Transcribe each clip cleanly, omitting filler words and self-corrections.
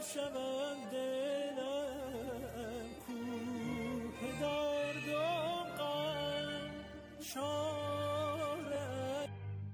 شود دلم کوه درد و غم شاره.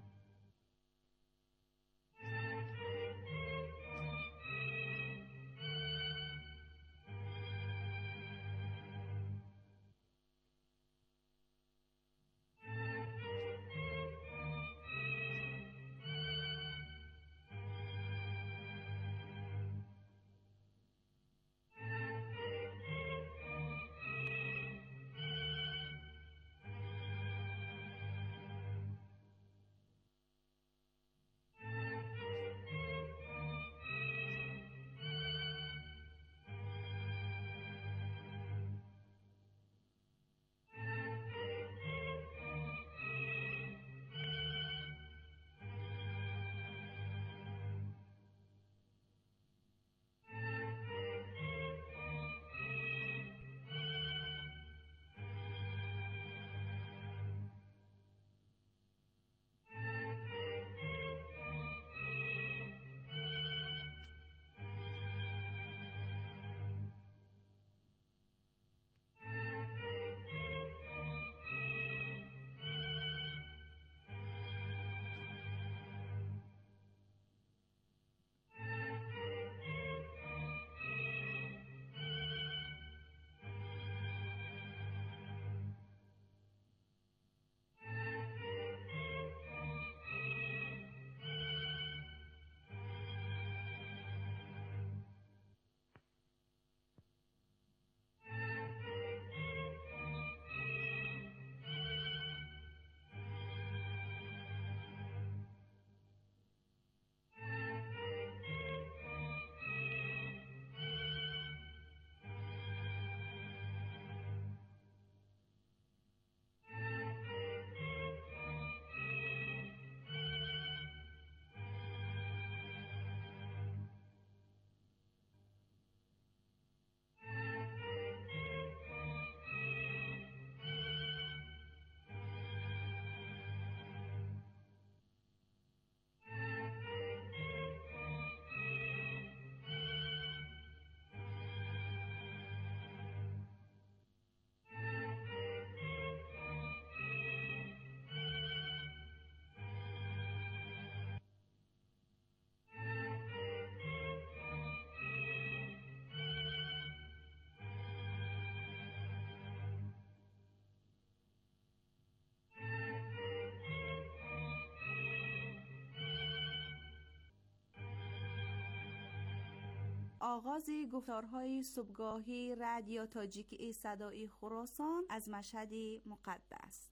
آغاز گفتارهای صبحگاهی رادیو تاجیکی صدای خراسان از مشهد مقدس.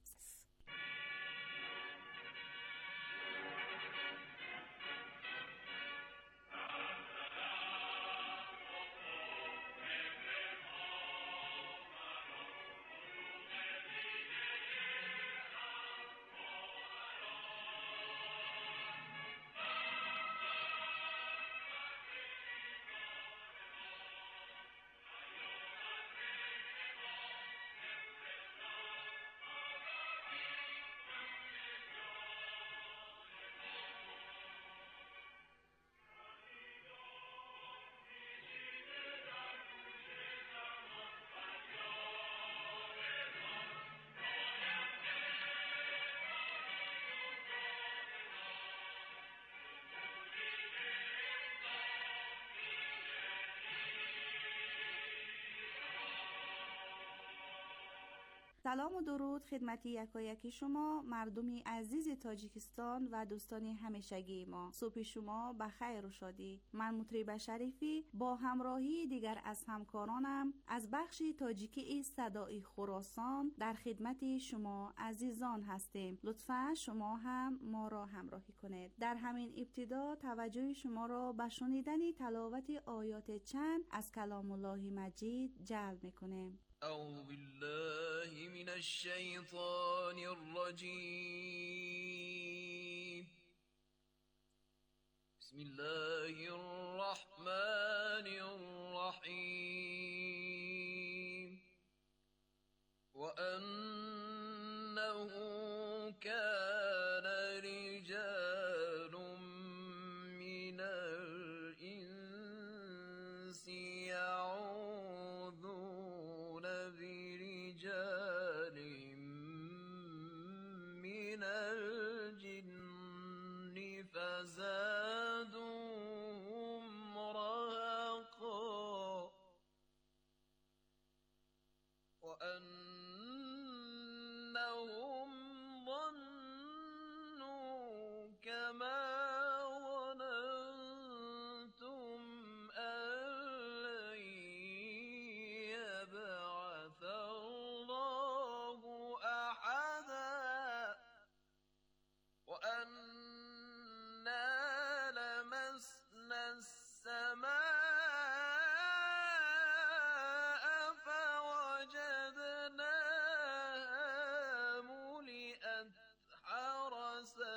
سلام و درود خدمت یکایک شما مردمی عزیز تاجیکستان و دوستان همیشگی ما. صبح شما بخیر و شادی. من مطرب شریفی با همراهی دیگر از همکارانم از بخش تاجیکی صدای خراسان در خدمت شما عزیزان هستیم. لطفاً شما هم ما را همراهی کنید. در همین ابتدا توجه شما را به شنیدن تلاوت آیات چند از کلام الله مجید جلب می‌کنیم. أعوذ بالله من الشيطان الرجيم. بسم الله الرحمن الرحيم. وأنه كان رجال من الإنس وزادهم رهقا وأنهم ظنوا كما ظننتم أن لن يبعث الله أحدا وأنا لمسنا السماء فوجدناها ملئت حرسا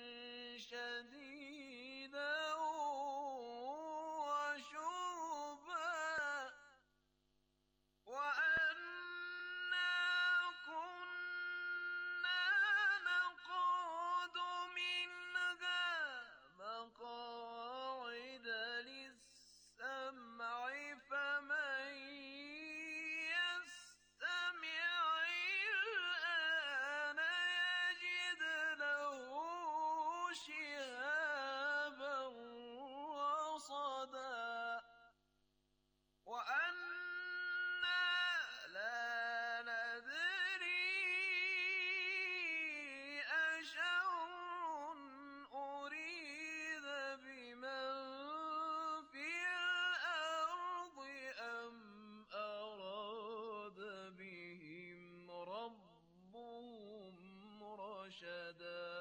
شديدا وشربا وأنا كنا نقعد منها مقاعد للسمع فمن يستمع الآن يجد له شهابا رصدا وأنا لا ندري أشر أريد بمن في الأرض أم أراد بهم ربهم رشدا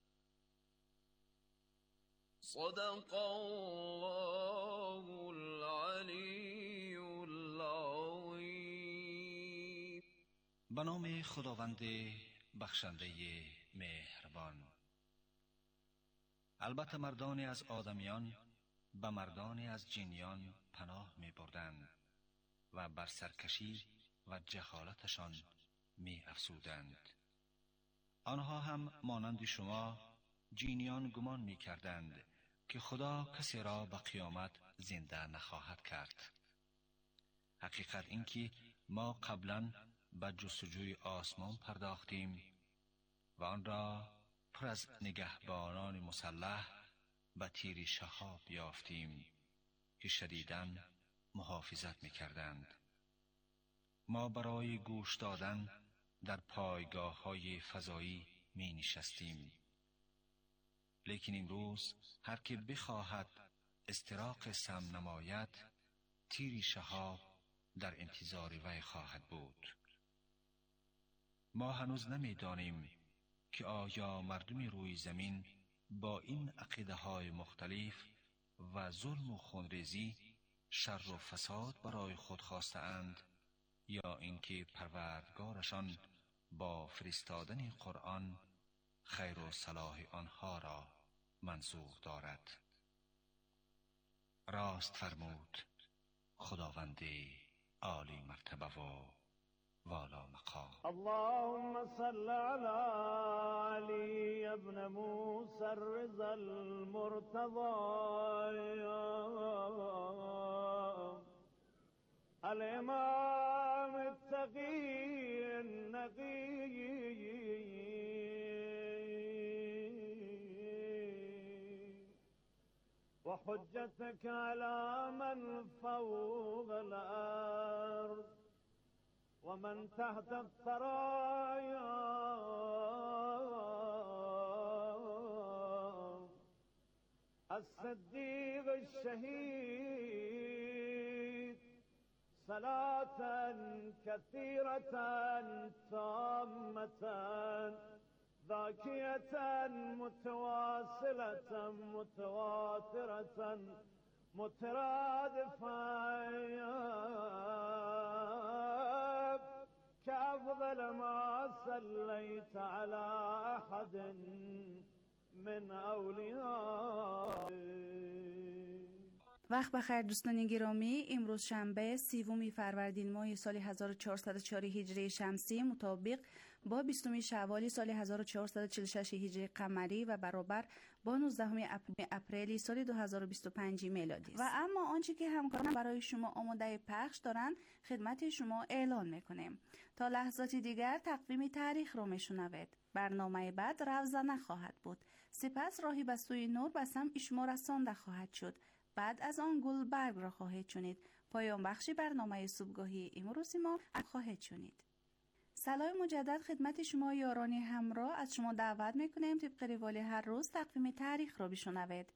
صدق الله العلی العظیم. به نام خداوند بخشنده مهربان. البته مردانی از آدمیان به مردانی از جنیان پناه می بردند و بر سرکشی و جهالتشان می افزودند. آنها هم مانند شما جنیان گمان می کردند که خدا کسی را به قیامت زنده نخواهد کرد. حقیقت این که ما قبلا به جستجوی آسمان پرداختیم و آن را پر از نگهبانان مسلح به تیر شهاب یافتیم که شدیداً محافظت می کردند. ما برای گوش دادن در پایگاه های فضایی می نشستیم، لیکن امروز هر که بخواهد استراق سم نماید تیر شهاب در انتظار وی خواهد بود. ما هنوز نمی دانیم که آیا مردم روی زمین با این عقیده های مختلف و ظلم و خونریزی شر و فساد برای خود خواسته اند یا اینکه پروردگارشان با فرستادن قرآن خیر و صلاح آنها را منظور دارد. راست فرمود خداوند عالی مرتبه و والا مقام. اللهم صل على علي ابن موسى الرضا المرتضى الإمام التقي النقي وحجتك على من فوق الأرض ومن تحت الثرايا الصديق الشهيد صلاة كثيرة تامة ذاكية متواصلة متواترة مترادفة كأفضل ما صليت على أحد من أولياء. وقت بخیر دوستان گرامی. امروز شنبه 30 فروردین ماه سال 1404 هجری شمسی مطابق با 20 شوال سال 1446 هجری قمری و برابر با 19 اپریل سال 2025 میلادی است. و اما آنچه که همکاران برای شما آماده پخش دارند خدمت شما اعلان میکنیم. تا لحظات دیگر تقویم تاریخ رو میشنوید. برنامه بعد روزانه خواهد بود. سپس راهی به سوی نور به سمع شما رسانده خواهد شد. بعد از آن گلبرگ را خواهید شنید. پایان بخش برنامه صبحگاهی امروز ما خواهید شنید. سلام مجدد خدمت شما یاران همراه. از شما دعوت میکنیم طبق روال هر روز تقویم تاریخ را بشنوید.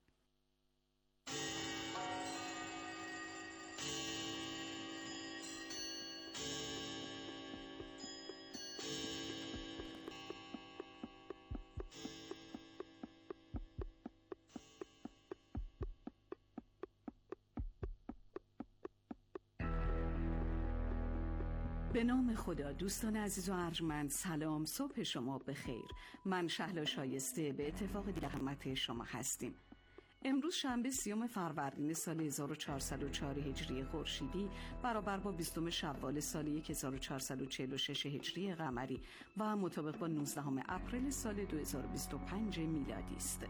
به نام خدا. دوستان عزیز و ارجمند، سلام، صبح شما بخیر. من شهلا شایسته به اتفاق دیگر خدمت شما هستیم. امروز شنبه 30 فروردین سال 1404 هجری خورشیدی برابر با 20 شوال سال 1446 هجری قمری و مطابق با 19 اپریل سال 2025 میلادی است.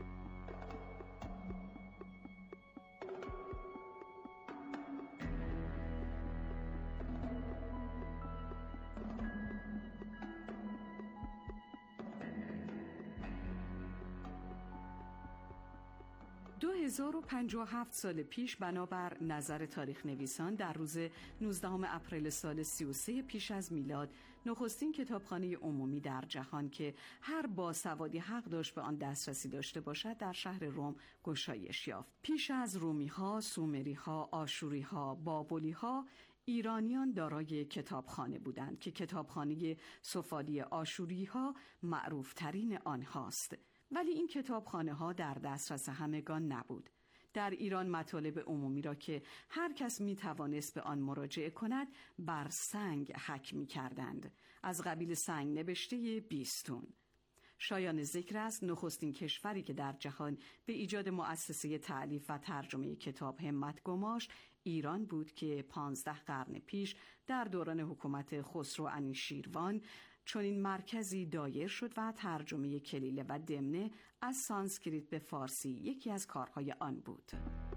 دو 1057 سال پیش بنابر نظر تاریخ نویسان در روز 19 اپریل سال 33 پیش از میلاد نخستین کتابخانه عمومی در جهان که هر باسوادی حق داشت به آن دسترسی داشته باشد در شهر روم گشایش یافت. پیش از رومی‌ها، سومری‌ها، آشوری‌ها، بابلی‌ها ایرانیان دارای کتابخانه بودند که کتابخانه سفالی آشوری‌ها معروف‌ترین آنهاست. ولی این کتابخانه ها در دسترس همگان نبود. در ایران مطالب عمومی را که هر کس می توانست به آن مراجعه کند بر سنگ حک می کردند، از قبیل سنگ نبشته بیستون. شایان ذکر است نخستین کشوری که در جهان به ایجاد مؤسسه تألیف و ترجمه کتاب همت گماشت ایران بود که 15 قرن پیش در دوران حکومت خسرو انوشیروان چون این مرکزی دایر شد و ترجمه کلیله و دمنه از سانسکریت به فارسی یکی از کارهای آن بود.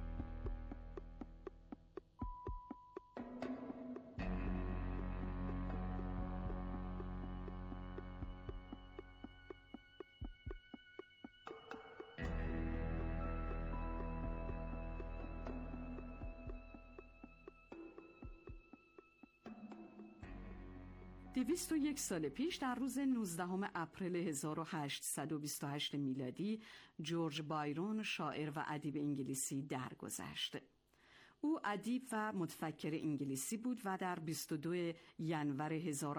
دویست و یک سال پیش در روز 19 اپریل 1828 میلادی جورج بایرون شاعر و ادیب انگلیسی درگذشت. او ادیب و متفکر انگلیسی بود و در 22 ژانویه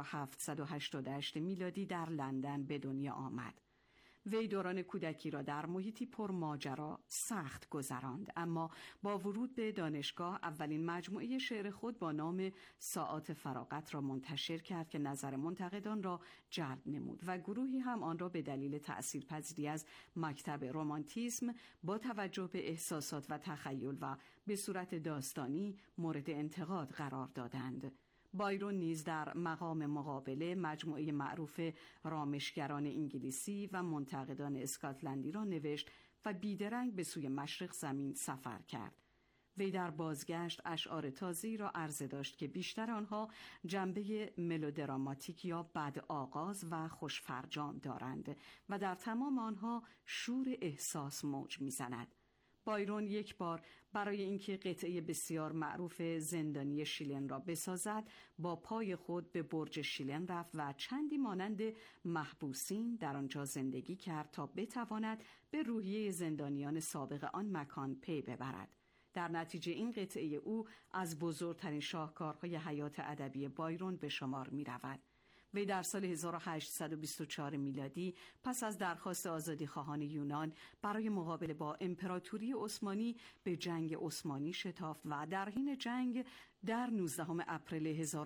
1788 میلادی در لندن به دنیا آمد. وی دوران کودکی را در محیطی پر ماجرا سخت گذراند، اما با ورود به دانشگاه اولین مجموعه شعر خود با نام ساعات فراغت را منتشر کرد که نظر منتقدان را جلب نمود و گروهی هم آن را به دلیل تأثیرپذیری از مکتب رمانتیسم با توجه به احساسات و تخیل و به صورت داستانی مورد انتقاد قرار دادند. بایرون نیز در مقام مقابله مجموعه معروف رامشگران انگلیسی و منتقدان اسکاتلندی را نوشت و بیدرنگ به سوی مشرق زمین سفر کرد. وی در بازگشت اشعار تازه‌ای را عرضه داشت که بیشتر آنها جنبه ملودراماتیک یا بد آغاز و خوشفرجام دارند و در تمام آنها شور احساس موج می‌زند. بایرون یک بار برای اینکه قطعه بسیار معروف زندانی شیلن را بسازد با پای خود به برج شیلن رفت و چندی مانند محبوسین در آنجا زندگی کرد تا بتواند به روحیه زندانیان سابق آن مکان پی ببرد. در نتیجه این قطعه او از بزرگترین شاهکارهای حیات ادبی بایرون به شمار می رود. وی در سال 1824 میلادی پس از درخواست آزادیخواهان یونان برای مقابله با امپراتوری عثمانی به جنگ عثمانی شتافت و در حین جنگ در 19 اپریل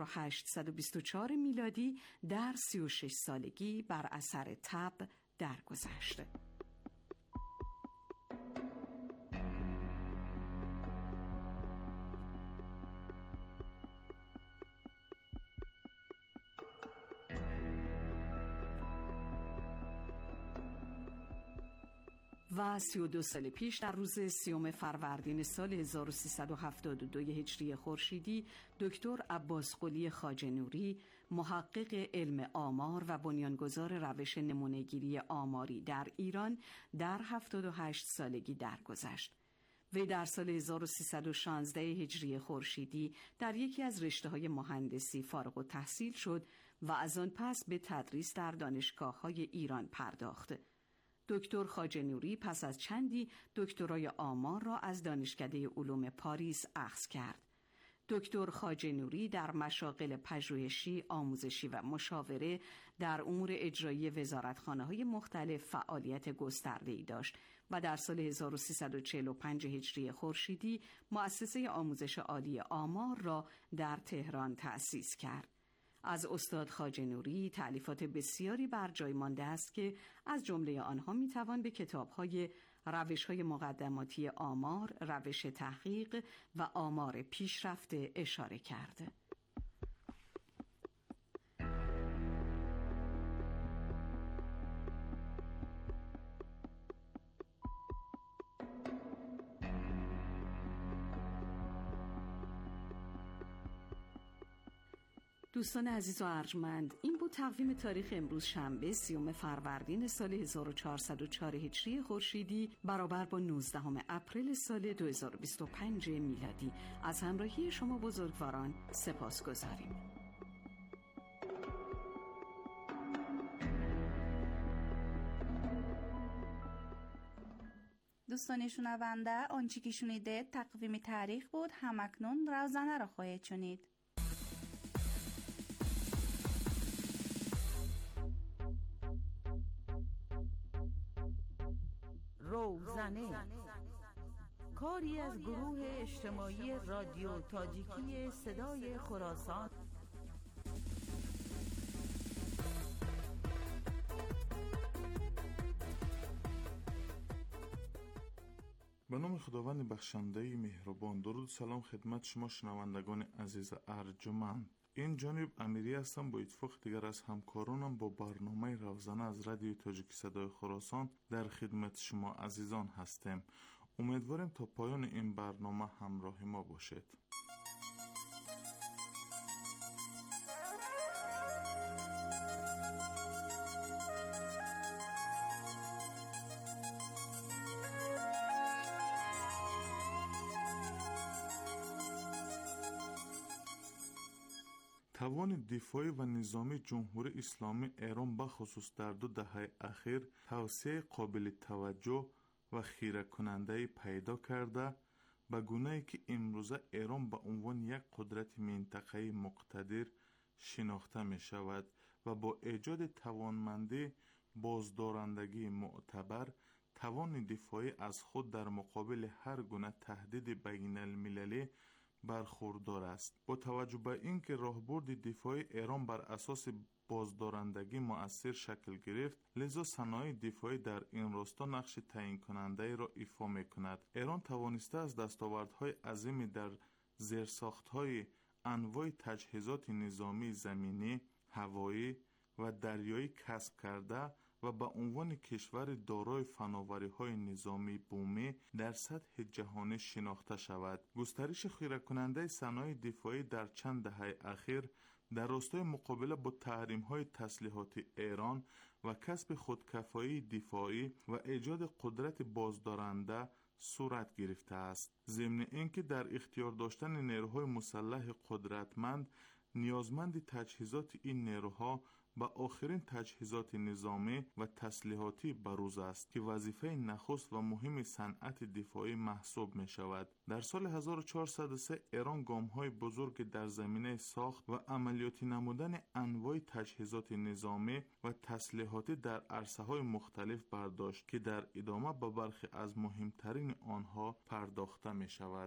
1824 میلادی در 36 سالگی بر اثر تب درگذشت. و 32 سال پیش در روز 30 فروردین سال 1372 هجری خورشیدی دکتر عباس قلی خواجه نوری محقق علم آمار و بنیانگذار روش نمونه‌گیری آماری در ایران در 78 سالگی درگذشت. وی در سال 1316 هجری خورشیدی در یکی از رشته‌های مهندسی فارغ التحصیل شد و از آن پس به تدریس در دانشگاه‌های ایران پرداخت. دکتر خواجه نوری پس از چندی دکترای آمار را از دانشکده علوم پاریس اخذ کرد. دکتر خواجه نوری در مشاغل پژوهشی، آموزشی و مشاوره در امور اجرایی وزارتخانه‌های مختلف فعالیت گسترده‌ای داشت و در سال 1345 هجری خورشیدی مؤسسه آموزش عالی آمار را در تهران تأسیس کرد. از استاد خواجه نوری تألیفات بسیاری بر جای مانده است که از جمله آنها میتوان به کتاب‌های روش‌های مقدماتی آمار، روش تحقیق و آمار پیشرفته اشاره کرد. دوستان عزیز و ارجمند، این بود تقویم تاریخ امروز شنبه 30 فروردین سال 1404 هجری خورشیدی برابر با 19 اپریل سال 2025 میلادی. از همراهی شما بزرگواران سپاسگزاریم. دوستان شنونده، آنچه که شنیده تقویم تاریخ بود. همکنون روزانه را خواهید شنید. روزنه، کاری از گروه اجتماعی رادیو تاجیکی صدای خراسان. به نام خداوند بخشنده مهربان. درود سلام خدمت شما شنوندگان عزیز ارجمند. این جانب امیری هستم. با اتفاق دیگر از همکارانم با برنامه روزانه از رادیو تاجیکی صدای خراسان در خدمت شما عزیزان هستیم. امیدواریم تا پایان این برنامه همراه ما باشید. توان دفاعی و نظامی جمهوری اسلامی ایران بخصوص در 2 دهه اخیر توسعه قابل توجه و خیره کننده پیدا کرده، به گونه‌ای که امروزه ایران به عنوان یک قدرت منطقه‌ای مقتدر شناخته می شود و با ایجاد توانمندی بازدارندگی معتبر توان دفاعی از خود در مقابل هر گونه تهدید بین المللی برخوردار است. با توجه به اینکه راهبرد دفاعی ایران بر اساس بازدارندگی مؤثر شکل گرفت، لذا صنایع دفاعی در این راستا نقش تعیین کننده را ایفا می کند. ایران توانسته از دستاوردهای عظیمی در زیرساخت‌های انواع تجهیزات نظامی زمینی، هوایی و دریایی کسب کرده و به عنوان کشور دارای فناوری‌های نظامی بومی در سطح جهانی شناخته شود. گسترش خیره کننده صنایع دفاعی در چند دهه اخیر در راستای مقابله با تحریم‌های تسلیحاتی ایران و کسب خودکفایی دفاعی و ایجاد قدرت بازدارنده صورت گرفته است. ضمن اینکه در اختیار داشتن نیروهای مسلح قدرتمند نیازمند تجهیزات این نیروها به آخرین تجهیزات نظامی و تسلیحاتی بروز است که وظیفه نخست و مهم صنعت دفاعی محسوب می شود. در سال 1403 ایران گام‌های بزرگ در زمینه ساخت و عملیاتی نمودن انواع تجهیزات نظامی و تسلیحاتی در عرصه‌های مختلف برداشت که در ادامه به برخی از مهمترین آنها پرداخته می شود.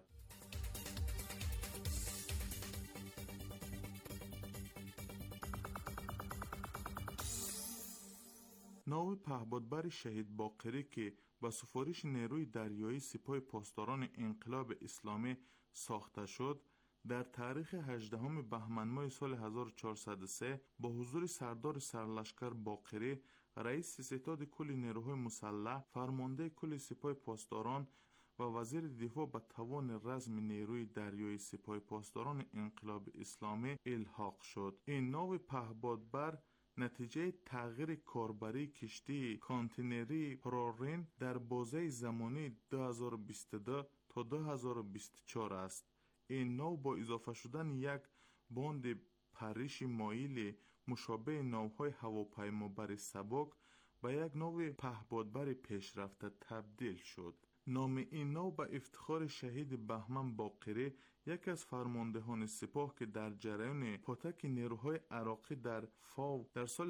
ناو پهپادبر شهید باقری که با سفارش نیروی دریایی سپاه پاسداران انقلاب اسلامی ساخته شد، در تاریخ 18 بهمن ماه سال 1403 با حضور سردار سرلشکر باقری، رئیس ستاد کل نیروهای مسلح، فرمانده کل سپاه پاسداران و وزیر دفاع به توان رزم نیروی دریایی سپاه پاسداران انقلاب اسلامی الحاق شد. این ناو پهپادبر نتیجه تغییر کاربری کشتی کانتینری پرارین در بازه زمانی 2022 تا 2024 است. این ناو با اضافه شدن یک باند پریش مایل مشابه ناوهای هواپیمابر سبک به یک ناو پهپادبر پیشرفته تبدیل شد. نام این ناو به افتخار شهید بهمن باقری، یکی از فرماندهان سپاه که در جریان پاتک نیروهای عراقی در فاو در سال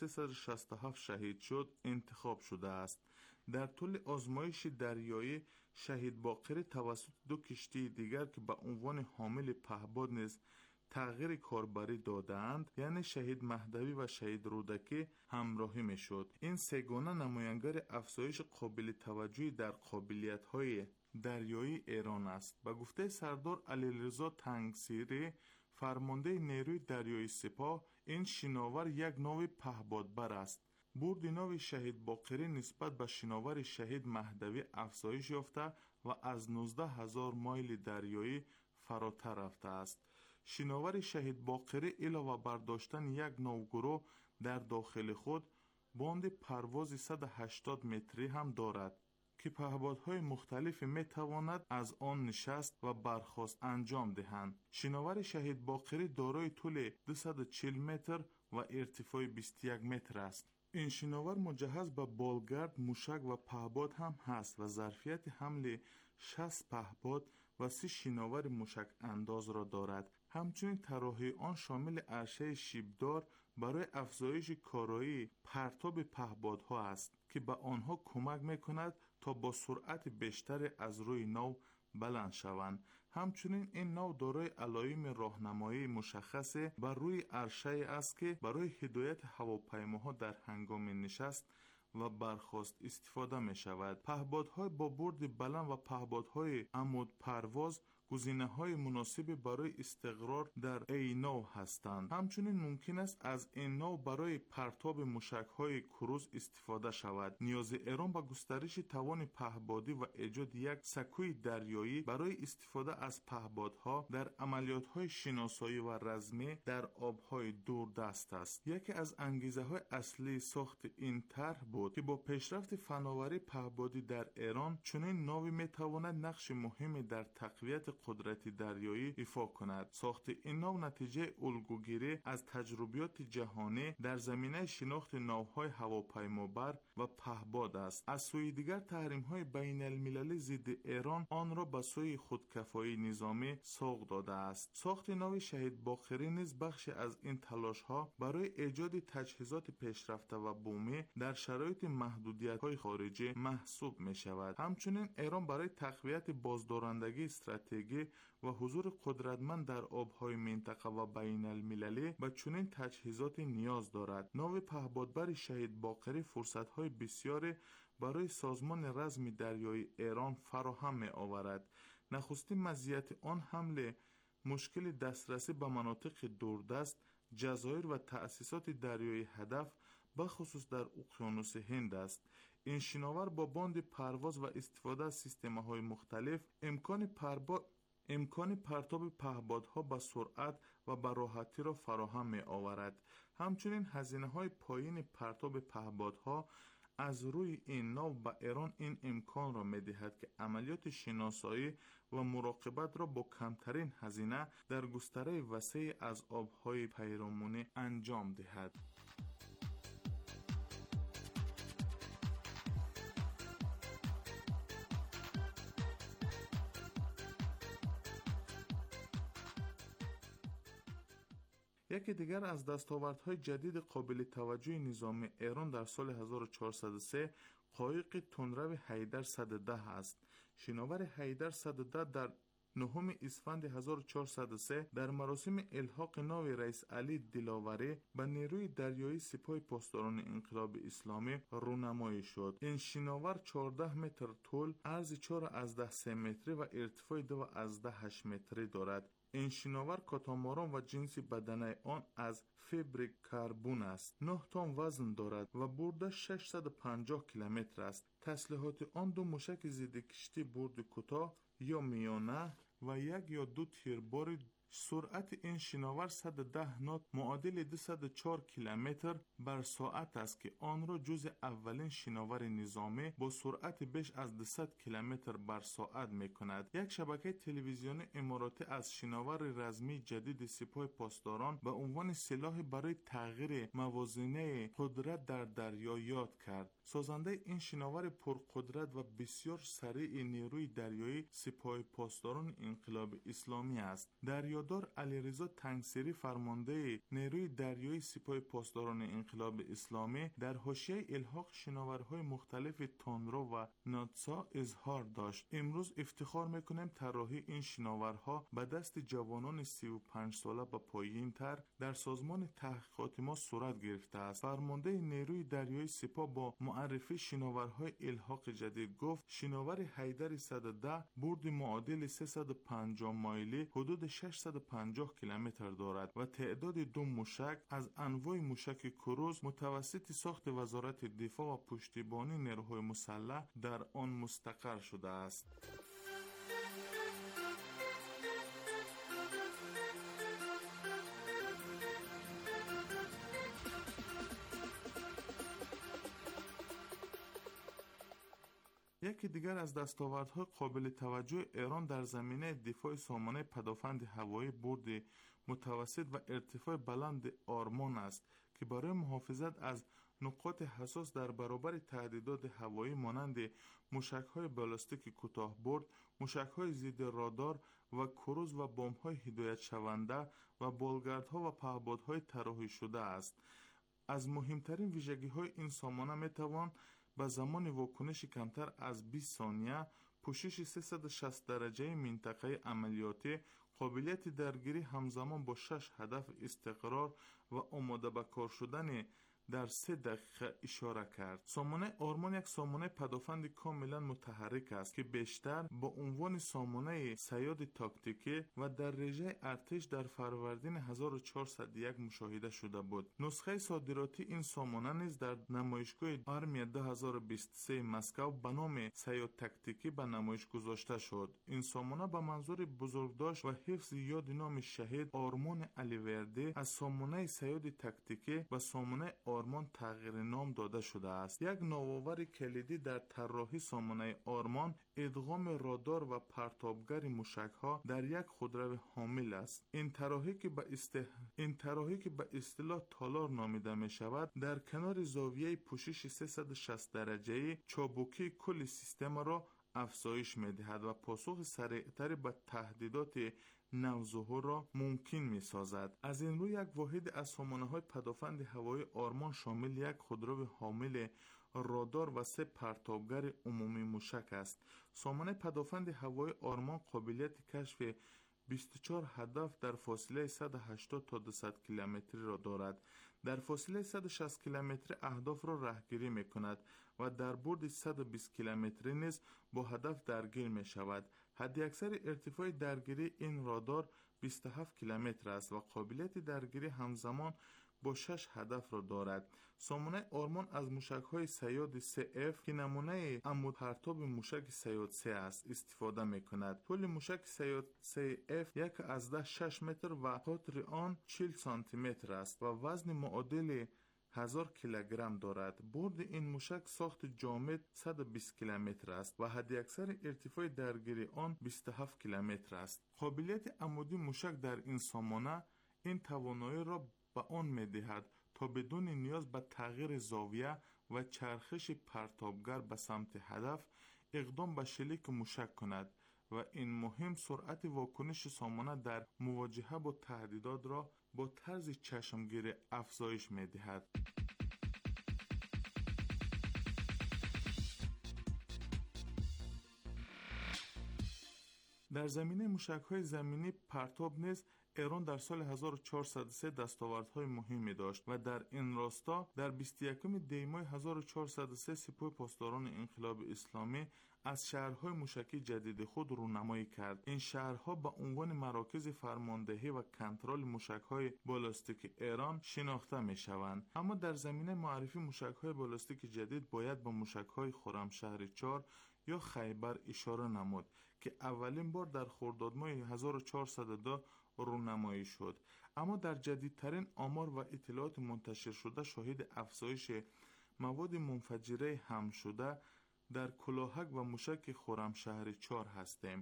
1367 شهید شد، انتخاب شده است. در طول آزمایش دریایی شهید باقری توسط دو کشتی دیگر که به عنوان حامل پهپاد نیز تغییر کاربری دادند، یعنی شهید مهدوی و شهید رودکی، همراهی می شد. این سگانه نمایانگر افزایش قابل توجهی در قابلیت‌های دریایی ایران است. به گفته سردار علیرضا تنگسیری، فرمانده نیروی دریایی سپاه، این شناور یک ناو پهپادبر است. برد ناو شهید باقری نسبت به شناور شهید مهدوی افزایش یافته و از 19,000 مایل دریایی فراتر رفته است. شناور شهید باقری علاوه بر داشتن یک ناوگروه در داخل خود، باند پرواز 180 متری هم دارد که پهپادهای مختلف می تواند از آن نشست و برخاست انجام دهند. شناور شهید باقری دارای طول 240 متر و ارتفاع 21 متر است. این شناور مجهز به بالگرد، موشک و پهپاد هم هست و ظرفیت حمل 60 پهپاد و 30 شناور موشک انداز را دارد. همچنین طراحی آن شامل عرشه شیبدار برای افزایش کارایی پرتاب پهپادها است که به آنها کمک می‌کند تا با سرعت بیشتر از روی ناو بلند شوند. همچنین این ناو دارای علائم راهنمایی مشخص بر روی عرشه است که برای هدایت هواپیماها در هنگام نشست و برخاست استفاده می شود. پهپادهای با برد بلند و پهپادهای عمود پرواز گزینه‌های مناسب برای استقرار در این ناو هستند. همچنین ممکن است از این ناو برای پرتاب موشک‌های کروز استفاده شود. نیاز ایران به گسترش توان پهپادی و ایجاد یک سکوی دریایی برای استفاده از پهپادها در عملیات‌های شناسایی و رزمی در آب‌های دوردست است. یکی از انگیزه‌های اصلی ساخت این طرح بود که با پیشرفت فناوری پهپادی در ایران، چنین ناوی می‌تواند نقش مهمی در تقویت قدرت دریایی ایفا کند. ساخت این ناو نتیجه الگوگیری از تجربیات جهانی در زمینه شناخت ناوهای هواپیمابر و پهپاد است. از سوی دیگر تحریم‌های بین المللی ضد ایران آن را به سوی خودکفایی نظامی سوق داده است. ساخت ناو شهید باقری نیز بخشی از این تلاش‌ها برای ایجاد تجهیزات پیشرفته و بومی در شرایط محدودیت‌های خارجی محسوب می‌شود. همچنین ایران برای تقویت بازدارندگی استراتژیکی و حضور قدرتمند در آب‌های منطقه و بین المللی به چنین تجهیزات نیاز دارد. ناو پهپادبر شهید باقری فرصت‌های بسیاری برای سازمان رزم دریایی ایران فراهم می‌آورد. نخستین مزیت آن حمل مشکل دسترسی به مناطق دوردست، جزایر و تأسیسات دریایی هدف به خصوص در اقیانوس هند است. این شناور با باند پرواز و استفاده از سیستم‌های مختلف امکان پرتاب پهپادها با سرعت و با راحتی را فراهم می آورد. همچنین هزینه‌های پایین پرتاب پهپادها از روی این ناو به ایران این امکان را می دهد که عملیات شناسایی و مراقبت را با کمترین هزینه در گستره وسیع از آب‌های پیرامونی انجام دهد. یکی دیگر از دستاوردهای جدید قابل توجه نظام ایران در سال 1403 قایق تندرو حیدر 110 است. شناور حیدر 110 در 9 اسفند 1403 در مراسم الحاق ناو رئیس علی دلاوری به نیروی دریایی سپاه پاسداران انقلاب اسلامی رونمایی شد. این شناور 14 متر طول، عرض 4.3 متری و ارتفاع 2.8 متری دارد. این شناور کاتاماران و جنس بدنه آن از فیبر کربن است. 9 تن وزن دارد و برد 650 کیلومتر است. تسلیحات آن 2 موشک ضد کشتی برد کوتاه یا میانه و 1 یا 2 تیربار. سرعت این شناور 110 نات معادل 204 کیلومتر بر ساعت است که آن را جز اولین شناور نظامی با سرعت بیش از 200 کیلومتر بر ساعت می کند. یک شبکه تلویزیونی اماراتی از شناور رزمی جدید سپاه پاسداران به عنوان سلاح برای تغییر موازنه قدرت در دریا یاد کرد. سازنده این شناور پرقدرت و بسیار سریع نیروی دریایی سپاه پاسداران انقلاب اسلامی است. دریادار علیرضا تنگسری فرمانده نیروی دریایی سپاه پاسداران انقلاب اسلامی در حاشیه الحاق شناورهای مختلف تندرو و ناتسا اظهار داشت: امروز افتخار میکنیم طراحی این شناورها به دست جوانان 35 ساله و پایین تر در سازمان تحقیقات ما صورت گرفته است. فرمانده نیروی دریایی سپاه با معرفی شناورهای الحاق جدید گفت: شناور حیدر 110 برد معادل 350 مایلی حدود 650 کیلومتر دارد و تعداد 2 موشک از انواع موشک کروز متوسط ساخت وزارت دفاع و پشتیبانی نیروهای مسلح در آن مستقر شده است. یکی دیگر از دستاوردهای قابل توجه ایران در زمینه دفاع سامانه پدافند هوایی برد متوسط و ارتفاع بلند آرمان است که برای محافظت از نقاط حساس در برابر تهدیدات هوایی مانند موشک‌های بالستیک کوتاه برد، موشک‌های ضد رادار و کروز و بمب‌های هدایت شونده و بالگردها و پهپادهای طراحی شده است. از مهمترین ویژگی‌های این سامانه می‌توان با زمان واکنش کمتر از 20 ثانیه، پوشش 360 درجه منطقه عملیاتی، قابلیت درگیری همزمان با 6 هدف استقرار و آماده به کار شدن در 3 دقیقه اشاره کرد. سامانه آرمان یک سامانه پدافند کاملا متحرک است که بیشتر با عنوان سامانه صیاد تاکتیکی و در رژه ارتش در فروردین 1401 مشاهده شده بود. نسخه صادراتی این سامانه نیز در نمایشگاه آرمیا 2023 مسکو به نام صیاد تاکتیکی به نمایش گذاشته شد. این سامانه به منظور بزرگداشت و حفظ یاد نام شهید آرمان علیوردی از سامانه صیاد تاکتیکی به سامانه آرمان تغییر نام داده شده است. یک نوآوری کلیدی در طراحی سامانه آرمان ادغام رادار و پرتابگر موشک‌ها در یک خودرو حامل است. این طراحی که به اصطلاح تالار نامیده می شود، در کنار زاویه پوشش 360 درجه‌ای چابکی کل سیستم را افزایش می دهد و پاسخ سریعتری به تهدیدات نوظهور را ممکن می سازد. از این رو یک واحد از سامانه‌های پدافند هوایی آرمان شامل یک خودرو حامل رادار و 3 پرتابگر عمومی موشک است. سامانه پدافند هوایی آرمان قابلیت کشف 24 هدف در فاصله 180 تا 200 کیلومتری را دارد. در فاصله 160 کیلومتری اهداف را رهگیری می کند و در برد 120 کیلومتری نیز با هدف درگیر می شود. حداکثر ارتفاع درگیری این رادار 27 کیلومتر است و قابلیت درگیری همزمان با 6 هدف را دارد. سامانه آرمان از موشک‌های صیاد 3F که نمونه عمود پرتاب موشک صیاد 3 است استفاده می‌کند. طول موشک صیاد 3F 1.6 متر و قطر آن 40 سانتی متر است و وزن معادل 1000 کیلوگرم دارد. برد این موشک ساخت جامد 120 کیلومتر است و حداکثر ارتفاع درگیری آن 27 کیلومتر است. قابلیت عمودی موشک در این سامانه این توانایی را به آن می‌دهد تا بدون نیاز به تغییر زاویه و چرخش پرتابگر به سمت هدف اقدام به شلیک موشک کند و این مهم سرعت واکنش سامانه در مواجهه با تهدیدات را با طرز چشمگیر افزایش می‌دهد. در زمینه موشک‌های زمینی پرتاب نیز ایران در سال 1403 دستاوردهای مهمی داشت و در این راستا در 21 دی ماه 1403 سپاه پاسداران انقلاب اسلامی از شهرهای موشکی جدید خود رونمایی کرد. این شهرها به عنوان مراکز فرماندهی و کنترل موشک‌های بالستیک ایران شناخته می‌شوند. اما در زمینه معرفی موشک‌های بالستیک جدید باید به موشک‌های خرمشهر 4 یا خیبر اشاره نمود که اولین بار در خرداد ماه 1402 رونمایی شد. اما در جدیدترین آمار و اطلاعات منتشر شده شاهد افزایش مواد منفجره هم شده در کلاهک و موشک خرمشهر 4 هستیم.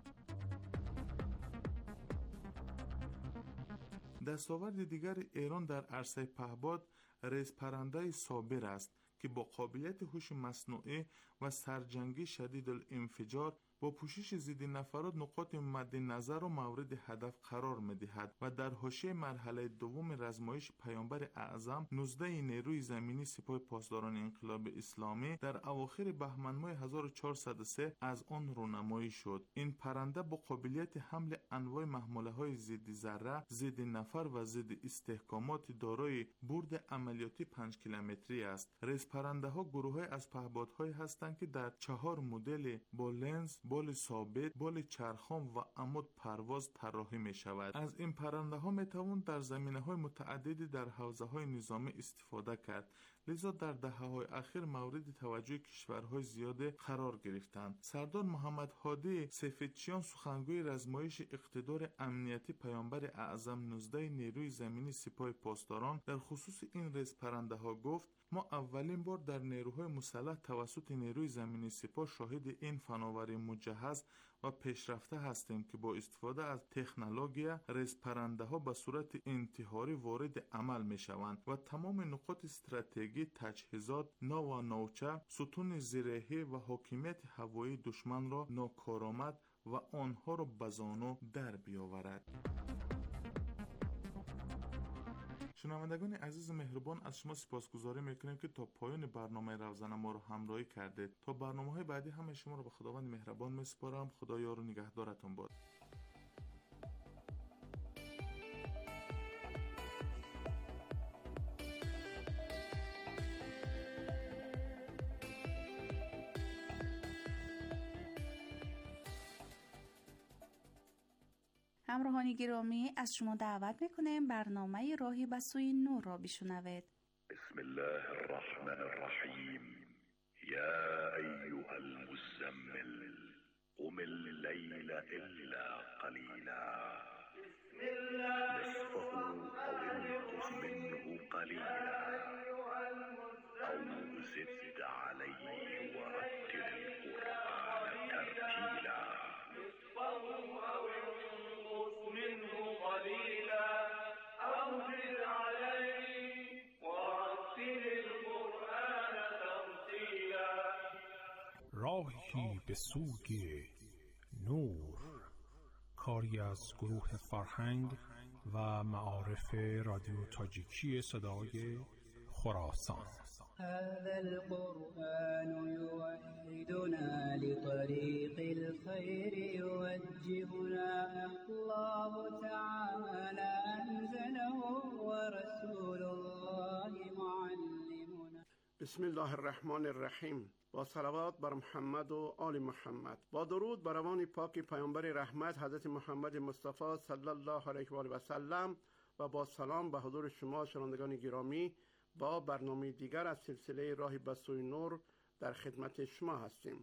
دستاورد دیگر ایران در عرصه پهپاد ریزپرنده صابر است که با قابلیت هوش مصنوعی و سرجنگی شدید الانفجار با پوشش ضد نفرات نقاط مد نظر و مورد هدف قرار می‌دهد و در حاشیه مرحله دوم رزمایش پیامبر اعظم 19 نیروی زمینی سپاه پاسداران انقلاب اسلامی در اواخر بهمن ماه 1403 از آن رونمایی شد. این پرنده با قابلیت حمل انواع محموله‌های ضد ذره، ضد نفر و ضد استحکامات دارای برد عملیاتی 5 کیلومتری است. ریزپرنده‌ها گروه‌های از پهپادهایی هستند که در 4 مدل با لنز، بال ثابت، بال چرخان و عمود پرواز طراحی می شود. از این پرنده ها می توان در زمینه های متعددی در حوزه های نظامی استفاده کرد. لذا در دهه‌های اخیر مورد توجه کشورهای زیاده قرار گرفتند. سردار محمد هادی سفیدچیان سخنگوی رزمایش اقتدار امنیتی پیامبر اعظم 19 نیروی زمینی سپاه پاسداران در خصوص این ریزپرنده ها گفت: ما اولین بار در نیروهای مسلح توسط نیروی زمینی سپاه شاهد این فناوری مجهز و پیشرفته هستیم که با استفاده از تکنولوژی ریزپرنده ها به صورت انتحاری وارد عمل می شوند و تمام نقاط استراتژی، تجهیزات، ناو و ناوچه، ستون زیرهی و حاکمیت هوایی دشمن را ناکارآمد و آنها را به زانو در بیاورد. شنوندگان عزیز مهربان، از شما سپاسگزاری میکنیم که تا پایان برنامه روزانه ما رو همراهی کردید. تا برنامه‌های بعدی همه شما رو به خداوند مهربان میسپارم. خدا یار و نگهدارتون باد. همراهان گرامی، از شما دعوت میکنیم برنامه راهی به سوی نور را بشنوید. بسم الله الرحمن الرحیم. یا ایها المزمل قم الليل الا قلیلا نصفه او انقص منه قلیلا او زد علیه ورتل القرآن ترتیلا منه قليلا أو زد عليه ورتل القرآن ترتيلا. راهی به سوی نور، کاری از گروه فرهنگ و معارف رادیو تاجیکی صدای خراسان. هذا القرآن يوحدنا لطريق الخير يوجهنا الله تعالى أنزله ورسول الله معلمنا. بسم الله الرحمن الرحیم. با صلوات بر محمد و آل محمد، با درود بر روان پاک پیامبر رحمت حضرت محمد مصطفی صلی الله علیه و آله و سلم و با سلام به حضور شما شنوندگان گرامی، با برنامه دیگر از سلسله راهی به سوی نور در خدمت شما هستیم.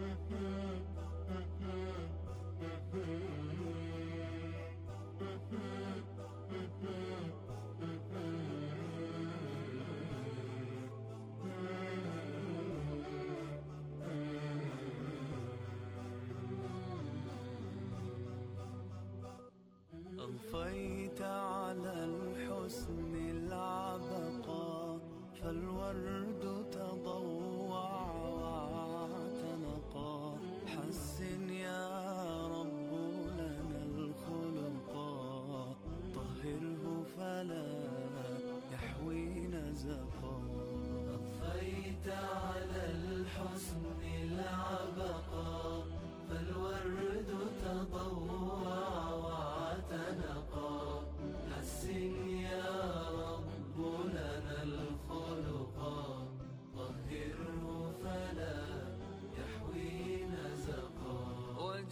أضفيت على الحسن العبقى فالورد تضوع واعتنقا حسن يا رب لنا الخلقا طهره فلا يحوي نزقا. أضفيت على الحسن العبقى فالورد تضوع واعتنقا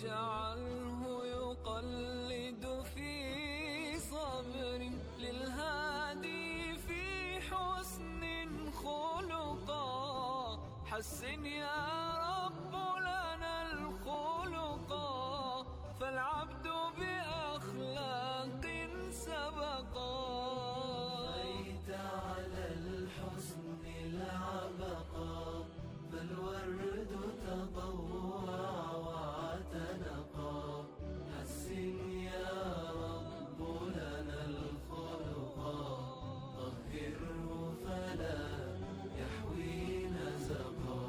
واجعله يقلد في صبر للهادي في حسن خلقا حسن يا رب لنا الخلقا فالعبد بأخلاق سبقا بيت على الحسن العبقا فالورد تضوع واعتنقا حسن يا رب لنا الخلقا طهره فلا يحوي نزقا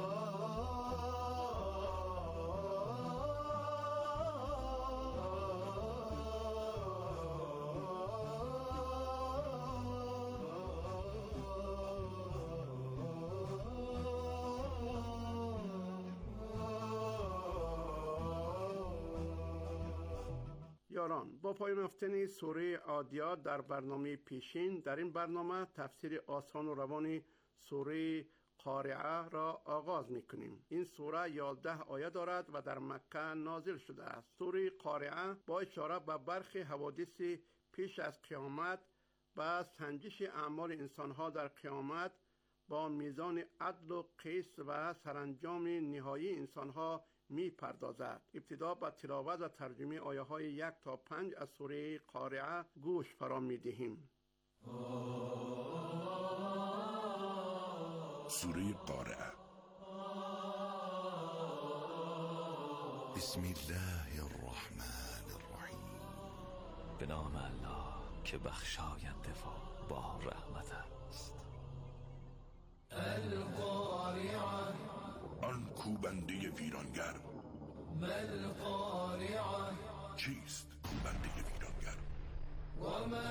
یاران، با پایان یافتن سوره عادیات در برنامه پیشین، در این برنامه تفسیر آسان و روان سوره قارعه را آغاز می‌کنیم. این سوره 11 آیه دارد و در مکه نازل شده است. سوره قارعه با اشاره به برخی حوادث پیش از قیامت و سنجش اعمال انسان‌ها در قیامت با میزان عدل و قسط و سرانجام نهایی انسان‌ها می پردازد. ابتدا به تلاوت و ترجمه آیه های 1 تا 5 از سوره قارعه گوش فرا می دهیم. سوره قارعه. بسم الله الرحمن الرحیم. به نام الله که بخشاینده و با رحمت است. القارعه، آن کوبنده ویرانگر. مالقارعه، چیست کوبنده ویرانگر؟ و ما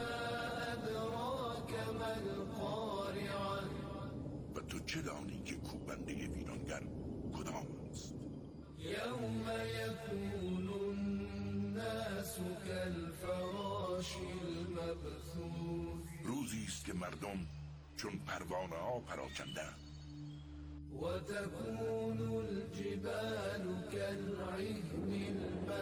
ادراک مالقارعه، و تو چه دانی که کوبنده ویرانگر کدام است؟ یوم یکون الناس کالفراش المبثوث، روزی است که مردم چون پروانه ها پراکنده‌اند. و تکون الجبال کالعهن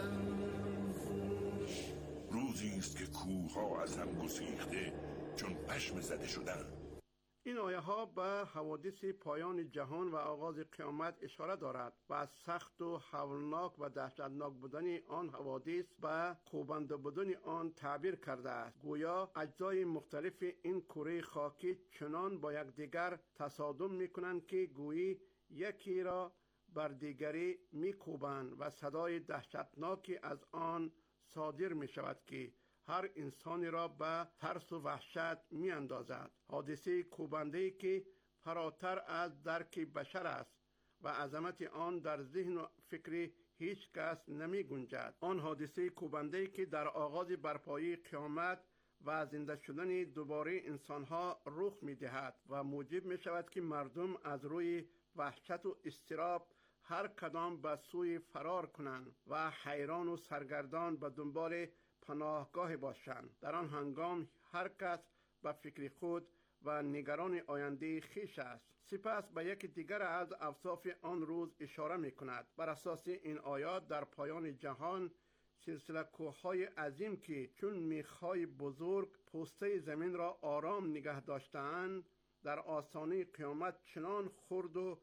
المنفوش، روزی است که کوه ها از هم گسیخته چون پشم زده شدند. این آیه ها به حوادث پایان جهان و آغاز قیامت اشاره دارد و از سخت و هولناک و دهشتناک بودن آن حوادث به کوبنده بودن آن تعبیر کرده است. گویا اجزای مختلف این کره خاکی چنان با یکدیگر تصادم میکنند که گویی یکی را بر دیگری میکوبند و صدای دهشتناکی از آن صادر می شود که هر انسانی را به ترس و وحشت می اندازد. حادثه کوبنده‌ای که فراتر از درک بشر است و عظمت آن در ذهن و فکر هیچ کس نمی گنجد. آن حادثه کوبنده‌ای که در آغاز برپایی قیامت و زنده شدن دوباره انسانها رخ می دهد و موجب می شود که مردم از روی وحشت و اضطراب هر کدام به سوی فرار کنند و حیران و سرگردان به دنبال پناهگاه باشند. در آن هنگام هر کس به فکر خود و نگران آینده خویش است. سپس به یک دیگر از اوصاف آن روز اشاره می کند. بر اساس این آیات در پایان جهان سلسله کوه‌های عظیم که چون میخ‌های بزرگ پوسته زمین را آرام نگه داشته‌اند در آستانه قیامت چنان خرد و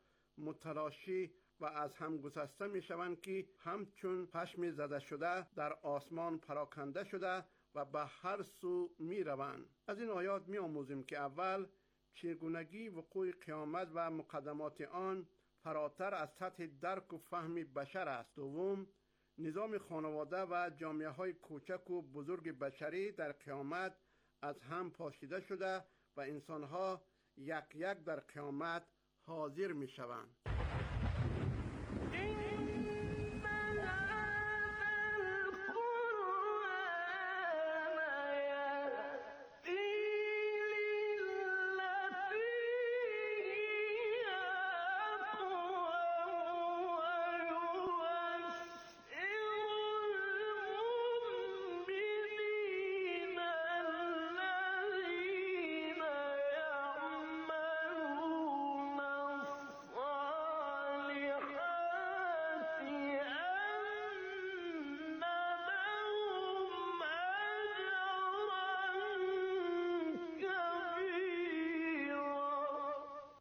متلاشی و از هم گسسته می شوند که همچون پشم زده شده در آسمان پراکنده شده و به هر سو می روند. از این آیات می آموزیم که اول چگونگی وقوع قیامت و مقدمات آن فراتر از سطح درک و فهم بشر است. دوم، نظام خانواده و جامعه های کوچک و بزرگ بشری در قیامت از هم پاشیده شده و انسانها یک یک در قیامت حاضر می شوند. يعملون الصالحات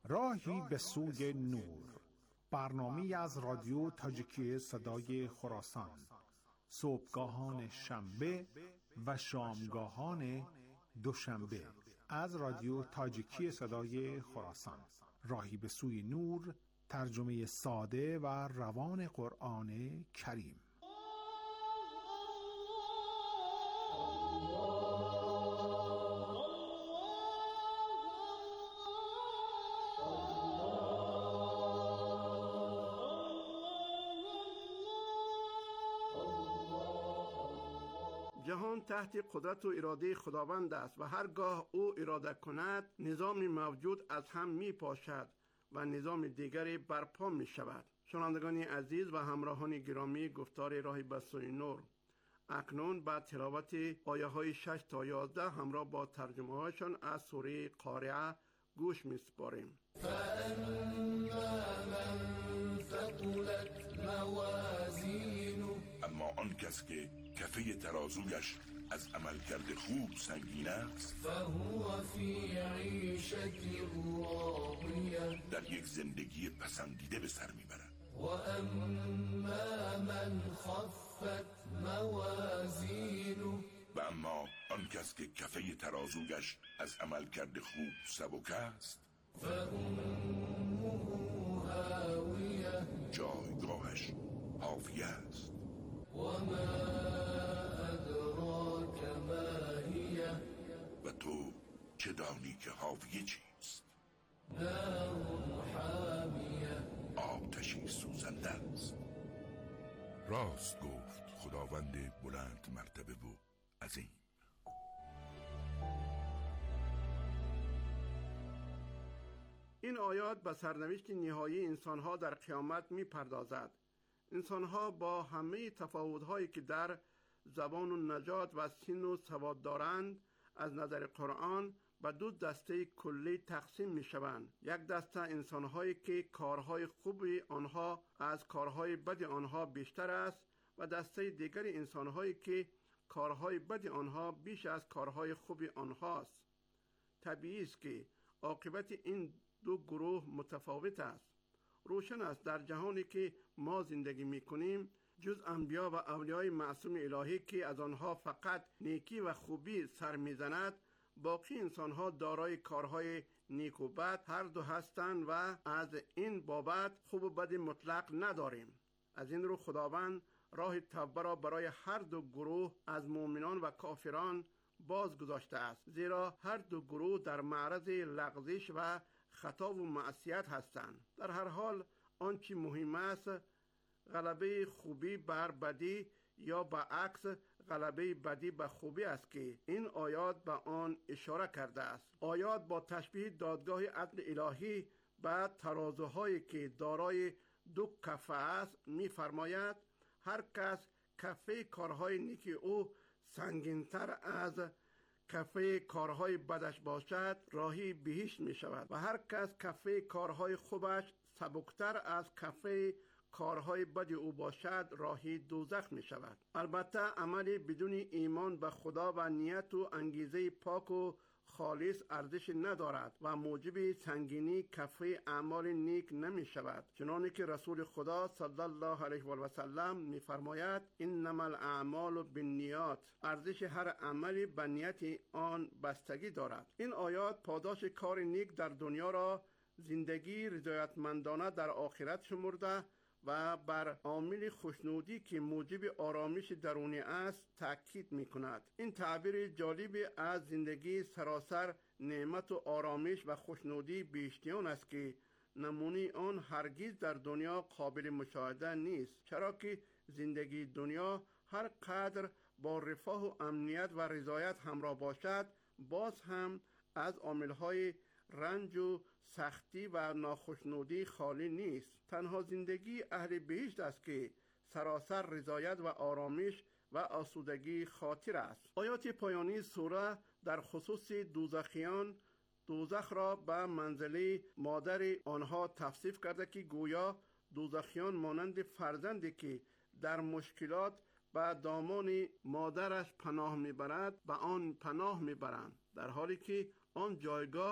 راهی به سوی نور، برنامه‌ای از رادیو تاجیکی صدای خراسان، صبحگاهان شنبه و شامگاهان دوشنبه از رادیو تاجیکی صدای خراسان. راهی به سوی نور، ترجمه ساده و روان قرآن کریم. جهان تحت قدرت و اراده خداوند است و هرگاه او اراده کند نظام موجود از هم می پاشد و نظام دیگری برپا می شود. شنوندگان عزیز و همراهان گرامی، گفتار راهی به سوی نور اکنون با تلاوت آیه های 6 تا 11 همراه با ترجمه هایشان از سوره قارعه گوش می سپاریم. اما آن کس که کفه ترازویش از عملکرد خوب سنگین است فهو فی عیشة راضیة، در یک زندگی پسندیده به سر میبرد. و اما من خفت موازینه، و اما آن کس که کفه ترازویش از عملکرد خوب سبک است فأمه هاویه، جایگاهش حاویه است. و ما ادراک ما هیه، و تو چه دانی که حاویه چیست؟ نار حامیه، آتشی سوزنده است. راست گفت خداوند بلند مرتبه و عظیم. این آیات به سرنوشت نهایی انسانها در قیامت می پردازد. انسانها با همه تفاوت‌هایی که در زبان و نژاد و سن و سواد دارند از نظر قرآن به دو دسته کلی تقسیم می شوند. یک دسته انسانهایی که کارهای خوب آنها از کارهای بد آنها بیشتر است و دسته دیگر انسانهایی که کارهای بد آنها بیش از کارهای خوب آنهاست. طبیعی است که عاقبت این دو گروه متفاوت است. روشن است در جهانی که ما زندگی می کنیم جز انبیا و اولیای معصوم الهی که از آنها فقط نیکی و خوبی سر می زند، باقی انسانها دارای کارهای نیک و بد هر دو هستند و از این بابت خوب و بد مطلق نداریم. از این رو خداوند راه توبه را برای هر دو گروه از مؤمنان و کافران باز گذاشته است، زیرا هر دو گروه در معرض لغزش و خطا و معصیت هستند. در هر حال آنچه مهم است غلبه خوبی بر بدی یا برعکس غلبه بدی به خوبی است که این آیات به آن اشاره کرده است. آیات با تشبیه دادگاه عدل الهی به ترازوهایی که دارای دو کفه است می‌فرماید هر کس کفه کارهای نیکی او سنگین‌تر از کفه کارهای بدش باشد راهی بهشت می شود و هر کس کفه کارهای خوبش سبکتر از کفه کارهای بد او باشد راهی دوزخ می شود. البته عملی بدون ایمان به خدا و نیت و انگیزه پاک و خالص ارزش ندارد و موجب سنگینی کفه اعمال نیک نمی شود، چنانه که رسول خدا صلی الله علیه و سلم می فرماید انما الاعمال بالنیات، ارزش هر عملی به نیت آن بستگی دارد. این آیات پاداش کار نیک در دنیا را زندگی رضایتمندانه در آخرت شمرده و بر عامل خوشنودی که موجب آرامش درونی است تأکید می کند. این تعبیر جالب از زندگی سراسر نعمت و آرامش و خوشنودی بیشتیان است که نمونه آن هرگز در دنیا قابل مشاهده نیست، چرا که زندگی دنیا هر قدر با رفاه و امنیت و رضایت همراه باشد باز هم از عامل‌های رنج و سختی و ناخوشنودی خالی نیست. تنها زندگی اهل بهشت است که سراسر رضایت و آرامش و آسودگی خاطر است. آیات پایانی سوره در خصوص دوزخیان دوزخ را به منزله مادر آنها توصیف کرده که گویا دوزخیان مانند فرزندی که در مشکلات به دامان مادرش پناه میبرد به آن پناه میبرند، در حالی که آن جایگاه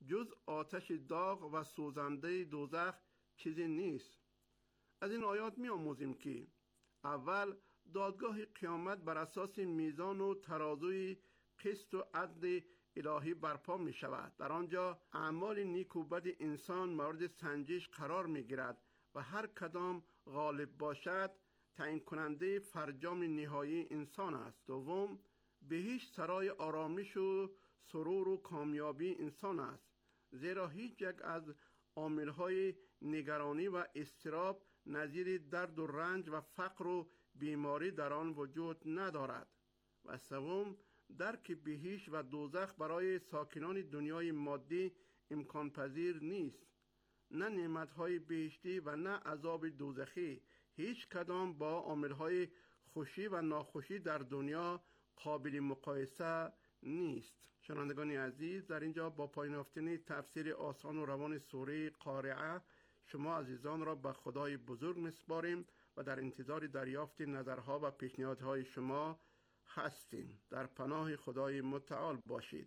جز آتش داغ و سوزنده دوزخ چیزی نیست. از این آیات می آموزیم که اول دادگاه قیامت بر اساس میزان و ترازوی قسط و عدل الهی برپا می شود. در آنجا اعمال نیک و بد انسان مورد سنجش قرار می گیرد و هر کدام غالب باشد تعیین کننده فرجام نهایی انسان است. دوم، بهشت سرای آرامش و سرور و کامیابی انسان است، زیرا هیچ یک از عامل‌های نگرانی و اضطراب نظیر درد و رنج و فقر و بیماری در آن وجود ندارد. و سوم، درک بهشت و دوزخ برای ساکنان دنیای مادی امکان پذیر نیست. نه نعمت‌های بهشتی و نه عذاب دوزخی هیچ کدام با عامل‌های خوشی و ناخوشی در دنیا قابل مقایسه نیست. شنوندگان عزیز، در اینجا با پایان یافتن تفسیر آسان و روان سوره قارعه شما عزیزان را به خدای بزرگ میسپاریم و در انتظار دریافت نظرها و پیشنهادهای شما هستیم. در پناه خدای متعال باشید.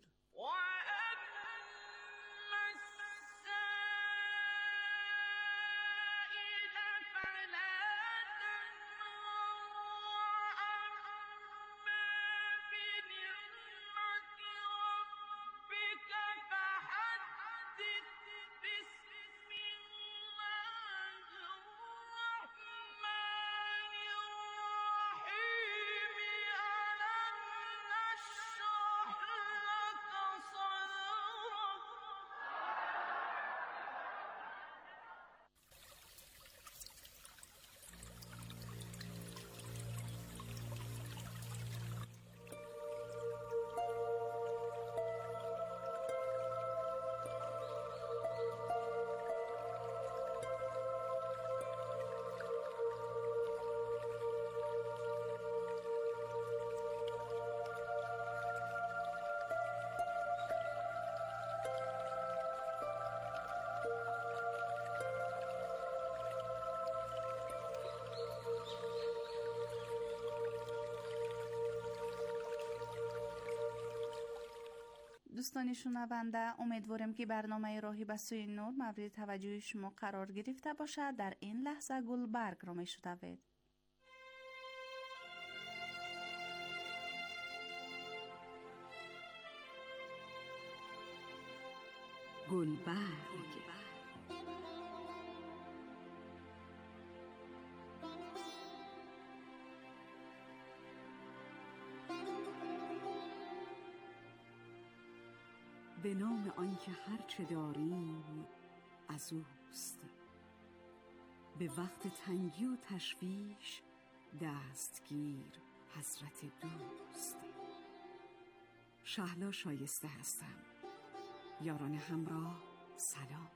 دوستان شنونده، امیدوارم که برنامه راهی به سوی نور مورد توجه شما قرار گرفته باشد. در این لحظه گلبرگ را میشنوید. گلبرگ به نام آنکه هرچه داریم از اوست، به وقت تنگی و تشویش دستگیر حضرت دوست. شهلا شایسته هستم. یاران همراه سلام.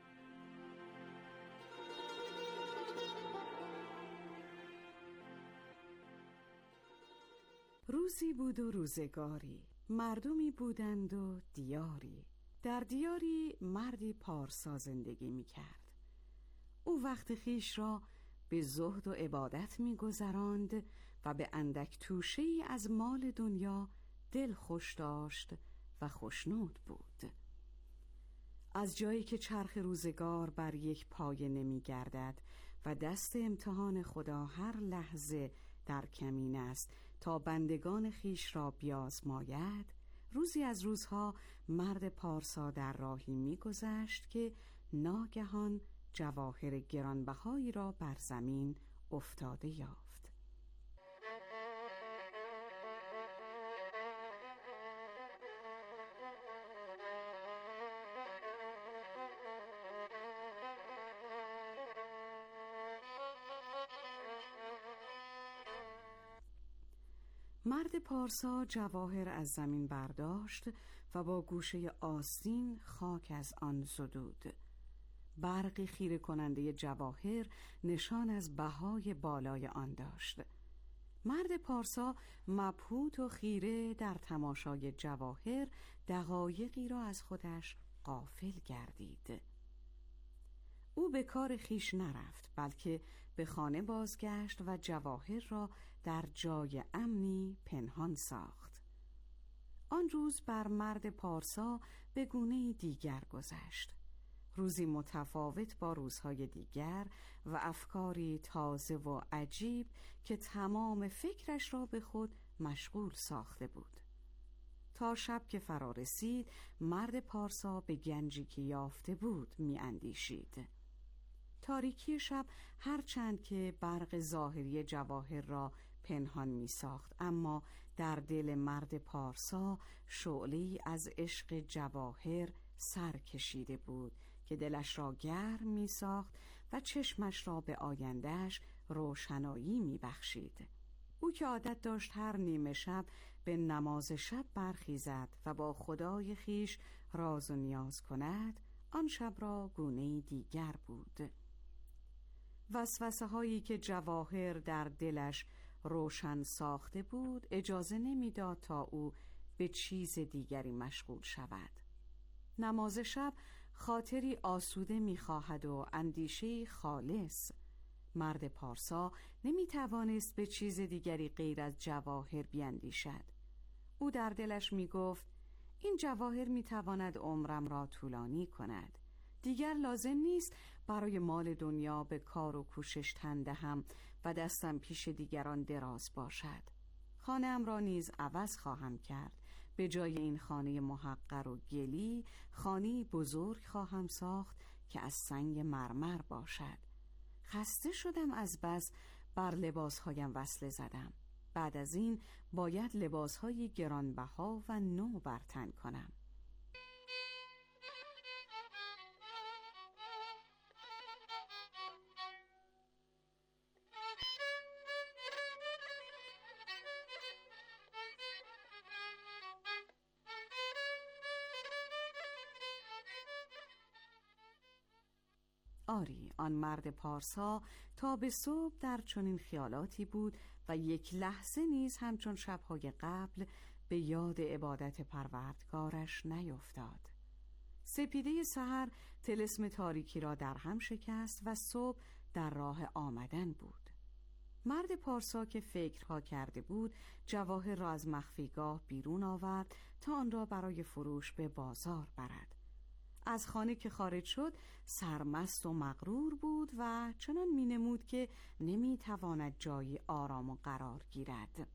روزی بود و روزگاری، مردمی بودند و دیاری. در دیاری مردی پارسا زندگی می کرد. او وقت خیش را به زهد و عبادت می گذراند و به اندک توشه‌ای از مال دنیا دل خوش داشت و خوشنود بود. از جایی که چرخ روزگار بر یک پایه نمی گردد و دست امتحان خدا هر لحظه در کمین است تا بندگان خیش را بیازماید، روزی از روزها مرد پارسا در راهی می‌گذشت که ناگهان جواهر گرانبهایی را بر زمین افتاده یافت. مرد پارسا جواهر از زمین برداشت و با گوشه آستین خاک از آن زدود. برقی خیره کننده جواهر نشان از بهای بالای آن داشت. مرد پارسا مبهوت و خیره در تماشای جواهر دقایقی را از خودش غافل گردید. او به کار خیش نرفت، بلکه به خانه بازگشت و جواهر را در جای امنی پنهان ساخت. آن روز بر مرد پارسا به گونه دیگر گذشت. روزی متفاوت با روزهای دیگر و افکاری تازه و عجیب که تمام فکرش را به خود مشغول ساخته بود. تا شب که فرا رسید، مرد پارسا به گنجی که یافته بود می اندیشید. تاریکی شب هرچند که برق ظاهری جواهر را پنهان می ساخت، اما در دل مرد پارسا شعله‌ای از عشق جواهر سر کشیده بود که دلش را گرم می ساخت و چشمش را به آیندهش روشنایی می بخشید. او که عادت داشت هر نیمه شب به نماز شب برخیزد و با خدای خیش راز و نیاز کند، آن شب را گونه‌ای دیگر بود. وسوسه هایی که جواهر در دلش روشن ساخته بود اجازه نمیداد تا او به چیز دیگری مشغول شود. نماز شب خاطری آسوده می‌خواهد و اندیشه‌ای خالص. مرد پارسا نمی‌توانست به چیز دیگری غیر از جواهر بیندیشد. او در دلش می‌گفت این جواهر می‌تواند عمرم را طولانی کند. دیگر لازم نیست برای مال دنیا به کار و کوشش تن دهم و دستم پیش دیگران دراز باشد. خانه‌ام را نیز عوض خواهم کرد. به جای این خانه محقر و گلی، خانه‌ای بزرگ خواهم ساخت که از سنگ مرمر باشد. خسته شدم از بس بر لباسهایم وصله زدم. بعد از این باید لباسهای گرانبها و نو بر تن کنم. آری، آن مرد پارسا تا به صبح در چنین خیالاتی بود و یک لحظه نیز همچون شبهای قبل به یاد عبادت پروردگارش نیفتاد. سپیده سحر طلسم تاریکی را در هم شکست و صبح در راه آمدن بود. مرد پارسا که فکرها کرده بود جواهر را از مخفیگاه بیرون آورد تا آن را برای فروش به بازار برد. از خانه که خارج شد سرمست و مغرور بود و چنان می نمود که نمی تواند جایی آرام و قرار گیرد.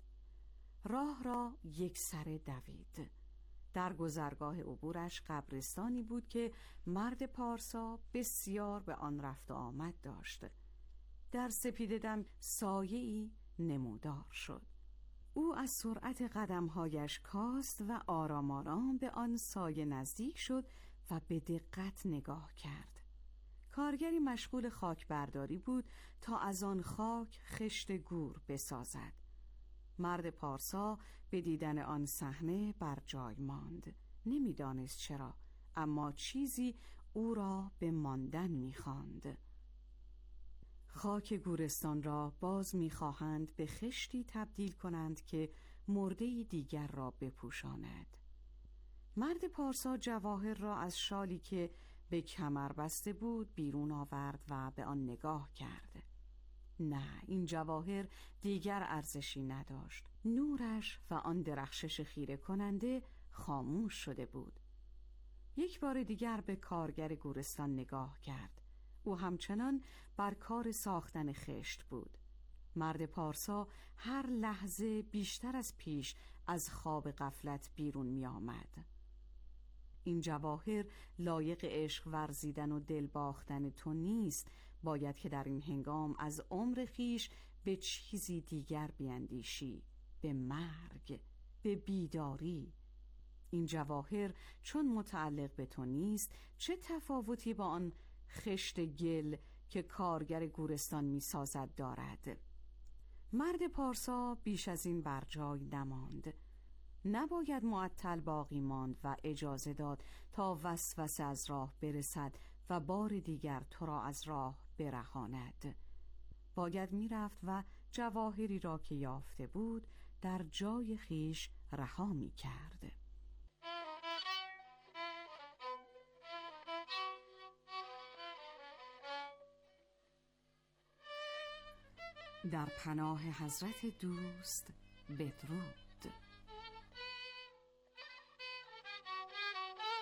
راه را یک سره دوید. در گذرگاه عبورش قبرستانی بود که مرد پارسا بسیار به آن رفت و آمد داشت. در سپیده دم سایه‌ای نمودار شد. او از سرعت قدمهایش کاست و آرام آرام به آن سایه نزدیک شد و به دقت نگاه کرد. کارگری مشغول خاک برداری بود تا از آن خاک خشت گور بسازد. مرد پارسا به دیدن آن صحنه بر جای ماند. نمیدانست چرا، اما چیزی او را به ماندن می‌خواند. خاک گورستان را باز می‌خواهند به خشتی تبدیل کنند که مرده دیگر را بپوشاند. مرد پارسا جواهر را از شالی که به کمر بسته بود بیرون آورد و به آن نگاه کرد. نه، این جواهر دیگر ارزشی نداشت. نورش و آن درخشش خیره کننده خاموش شده بود. یک بار دیگر به کارگر گورستان نگاه کرد. او همچنان بر کار ساختن خشت بود. مرد پارسا هر لحظه بیشتر از پیش از خواب غفلت بیرون می آمد. این جواهر لایق عشق ورزیدن و دل باختن تو نیست. باید که در این هنگام از عمر خیش به چیزی دیگر بیندیشی، به مرگ، به بیداری. این جواهر چون متعلق به تو نیست، چه تفاوتی با آن خشت گل که کارگر گورستان می سازد دارد؟ مرد پارسا بیش از این بر جای نماند. نباید معطل باقی ماند و اجازه داد تا وسوسه از راه برسد و بار دیگر تو را از راه برهاند. باید می رفت و جواهری را که یافته بود در جای خیش رها می کرد. در پناه حضرت دوست بدرود.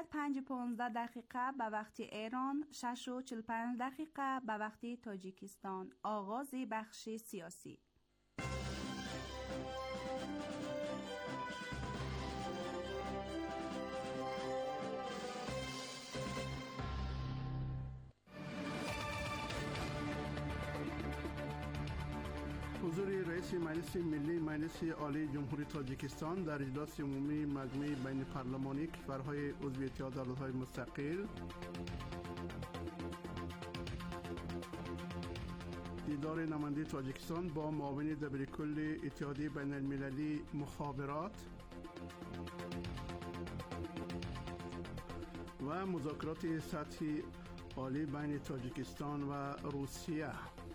5:15 به وقت ایران، 6:45 به وقت تاجیکستان. آغاز بخش سیاسی. حضور رئیس مجلس ملی مجلس عالی جمهوری تاجیکستان در اجلاس عمومی مجمع بین پارلمانی کشورهای عضو اتحاد دولت‌های مستقل، دیدار نماینده تاجیکستان با معاون دبیرکل اتحادیه بین المللی مخابرات و مذاکرات سطحی عالی بین تاجیکستان و روسیه.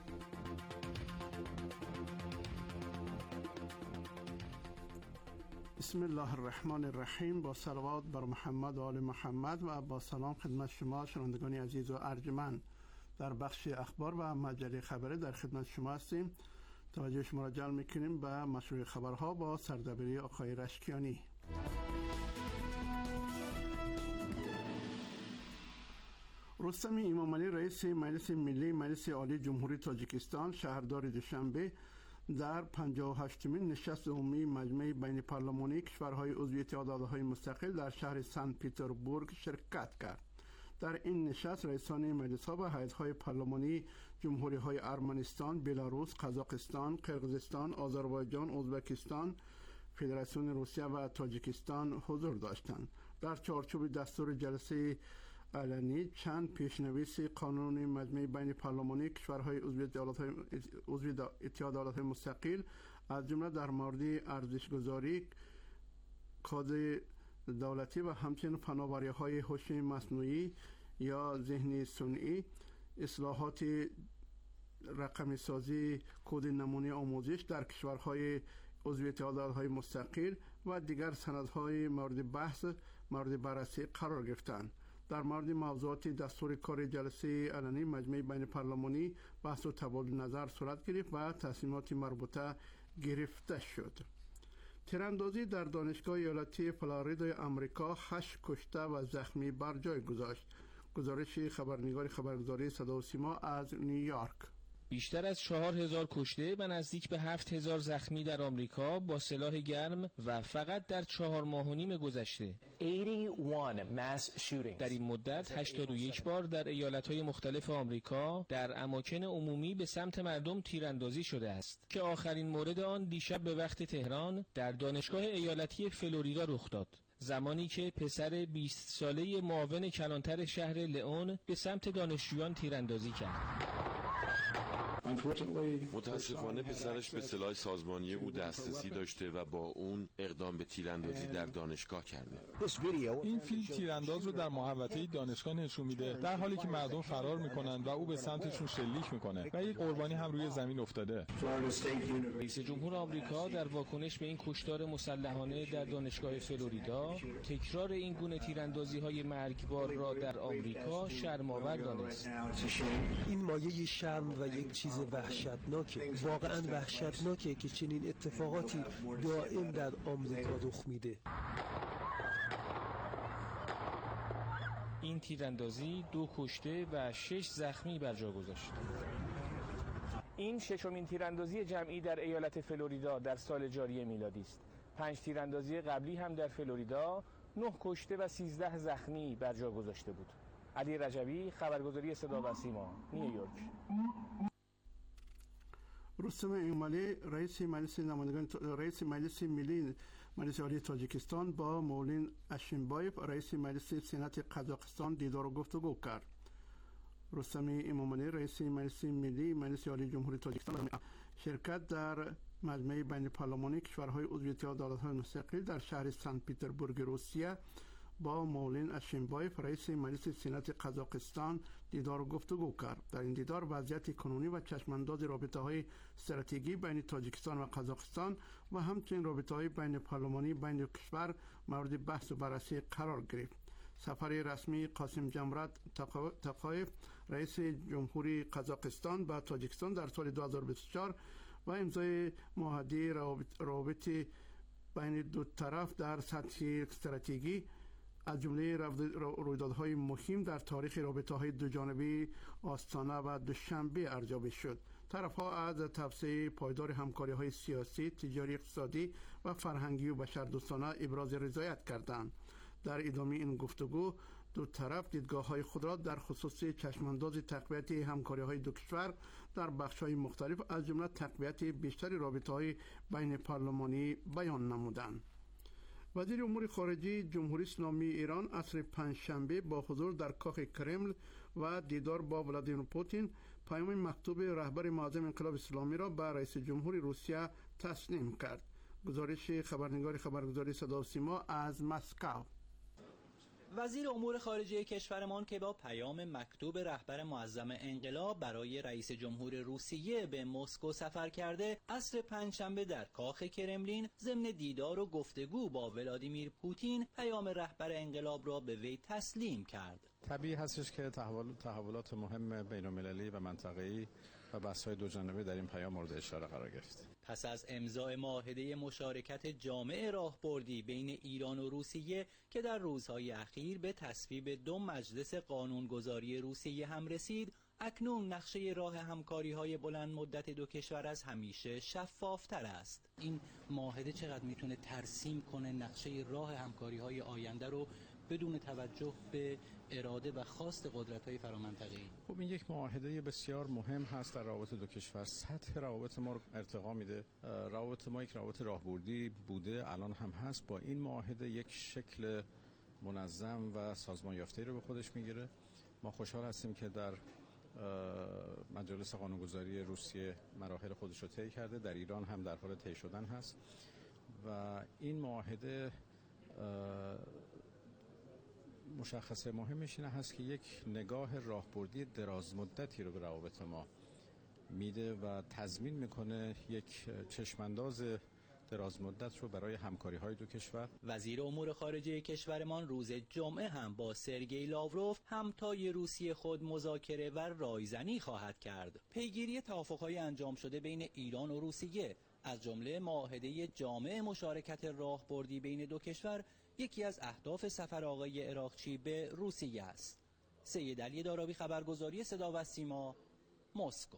بسم الله الرحمن الرحیم. با صلوات بر محمد و آل محمد و با سلام خدمت شما شنوندگان عزیز و ارجمند. در بخش اخبار و مجله خبری در خدمت شما هستیم. توجه شما را جلب می‌کنیم به مشروع خبرها با سردبیری آقای رشکیانی. رستم امامعلی رئیس مجلس ملی مجلس عالی جمهوری تاجیکستان شهردار دوشنبه در 58مین نشست عمومی مجمع بین پارلمانی کشورهای عضو اتحاد دولت‌های مستقل در شهر سن پترزبورگ شرکت کرد. در این نشست رئیسان مجلس‌ها و هیئت‌های پارلمانی جمهوری‌های ارمنستان، بلاروس، قزاقستان، قرقیزستان، آذربایجان، ازبکستان، فدراسیون روسیه و تاجیکستان حضور داشتند. در چارچوب دستور جلسه علنی چند پیشنویس قانون مجمع بین پارلمانی کشورهای عضو اتحاد دولت‌های مستقل از جمله در مورد ارزش‌گذاری کد دولتی و همچنین فناوری‌های هوش مصنوعی یا ذهن صنعی، اصلاحات رقمی سازی کد نمونه آموزش در کشورهای عضو اتحاد دولت‌های مستقل و دیگر سندهای مورد بحث مورد بررسی قرار گرفتند. در مورد موضوعات دستور کار جلسه علنی مجمع بین پارلمانی بحث و تبادل نظر صورت گرفت و تصمیمات مربوطه گرفته شد. تیراندازی در دانشگاه ایالتی فلوریدای آمریکا 8 کشته و زخمی بر جای گذاشت. گزارش خبرنگار خبرگزاری صدا و سیما از نیویورک. بیشتر از 4000 کشته و نزدیک به 7000 زخمی در آمریکا با سلاح گرم و فقط در 4 ماه و نیم گذشته. در این مدت 81 بار در ایالت‌های مختلف آمریکا در اماکن عمومی به سمت مردم تیراندازی شده است که آخرین مورد آن دیشب به وقت تهران در دانشگاه ایالتی فلوریدا رخ داد، زمانی که پسر 20 ساله معاون کلانتر شهر لئون به سمت دانشجویان تیراندازی کرد. متاسفانه پسرش به سلاح سازمانی او دسترسی داشته و با اون اقدام به تیراندازی در دانشگاه کرده. این فیلم تیرانداز رو در محوطه دانشگاه نشون میده در حالی که مردم فرار میکنن و او به سمتشون شلیک میکنه و یک قربانی هم روی زمین افتاده. رئیس جمهور آمریکا در واکنش به این کشتار مسلحانه در دانشگاه فلوریدا تکرار این گونه تیراندازی‌های مرگبار را در آمریکا شرم‌آور دانست. این مایه شرم و یک چیز وحشتناکه، واقعا وحشتناکه که چنین اتفاقاتی دائم در آمریکا رخ میده. این تیراندازی 2 کشته و 6 زخمی بر جا گذاشت. این 6مین تیراندازی جمعی در ایالت فلوریدا در سال جاری میلادی است. 5 تیراندازی قبلی هم در فلوریدا 9 کشته و 13 زخمی بر جا گذاشته بود. علی رجبی، خبرگزاری صدا و سیما، نیویورک. رستم امامعلی رئیس مجلس ملی مجلس عالی تاجیکستان با مولین اشینبایف رئیس مجلس سنات قزاقستان دیدار و گفتگو کرد. رستم امامعلی رئیس مجلس ملی مجلس عالی جمهوری تاجیکستان شرکت در مجمع بین پارلمانی کشورهای عضو اتحاد دولت‌های مستقل در شهر سن پترزبورگ روسیه با مولین اشینبایف رئیس مجلس سنات قزاقستان دیدار و گفتگو کرد. در این دیدار وضعیت کنونی و چشمانداز رابطه‌های استراتژیکی بین تاجیکستان و قزاقستان و همچنین رابطه‌های بین پارلمانی بین کشور مورد بحث و بررسی قرار گرفت. سفر رسمی قاسم جمرات تقایف رئیس جمهوری قزاقستان به تاجیکستان در سال 2024 و امضای معاهده روابط بین دو طرف در سطح استراتژیکی از جمله رویدادهای مهم در تاریخ رابطه‌های دوجانبه آستانه و دوشنبه ارزیابی شد. طرف‌ها از توسعه پایدار همکاری‌های سیاسی، تجاری، اقتصادی و فرهنگی و بشردوستانه ابراز رضایت کردند. در ادامه این گفتگو دو طرف دیدگاه‌های خود را در خصوص چشمانداز تقویت همکاری‌های دو کشور در بخش‌های مختلف از جمله تقویت بیشتر رابطه‌های بین پارلمانی بیان نمودند. وزیر امور خارجه جمهوری اسلامی ایران عصر پنجشنبه با حضور در کاخ کرمل و دیدار با ولادیمیر پوتین پیام مکتوب رهبر معظم انقلاب اسلامی را به رئیس جمهور روسیه تسلیم کرد. گزارش خبرنگار خبرگزاری صدا و سیما از مسکو. وزیر امور خارجه کشورمان که با پیام مکتوب رهبر معظم انقلاب برای رئیس جمهور روسیه به مسکو سفر کرده، عصر پنجشنبه در کاخ کرملین ضمن دیدار و گفتگو با ولادیمیر پوتین پیام رهبر انقلاب را به وی تسلیم کرد. طبیعی هستش که تحولات مهم بین‌المللی و منطقه‌ای و بحث‌های دوجانبه در این پیام مورد اشاره قرار گرفت. پس از امضای معاهده مشارکت جامع راهبردی بین ایران و روسیه که در روزهای اخیر به تصویب دو مجلس قانونگذاری روسیه هم رسید، اکنون نقشه راه همکاری‌های بلند مدت دو کشور از همیشه شفافتر است. این معاهده چقدر میتونه ترسیم کنه نقشه راه همکاری‌های آینده رو بدون توجه به اراده و خواست قدرت‌های فرامنطقه‌ای؟ خب این یک معاهده بسیار مهم هست در روابط دو کشور. سطح روابط ما رو ارتقا میده. روابط ما یک روابط راهبردی بوده، الان هم هست. با این معاهده یک شکل منظم و سازمان یافته‌ای رو به خودش میگیره. ما خوشحال هستیم که در مجلس قانونگذاری روسیه مراحل خودش رو طی کرده، در ایران هم در حال طی شدن هست و این معاهده مشخصه مهمش این هست که یک نگاه راهبردی دراز مدتی رو به روابط ما میده و تضمین میکنه یک چشمانداز دراز مدت رو برای همکاری‌های دو کشور. وزیر امور خارجه کشورمان روز جمعه هم با سرگئی لاوروف همتای روسی خود مذاکره و رایزنی خواهد کرد. پیگیری توافق‌های انجام شده بین ایران و روسیه از جمله معاهده جامع مشارکت راهبردی بین دو کشور یکی از اهداف سفر آقای عراقچی به روسیه است. سید علی دارابی، خبرگزاری صدا و سیما، مسکو.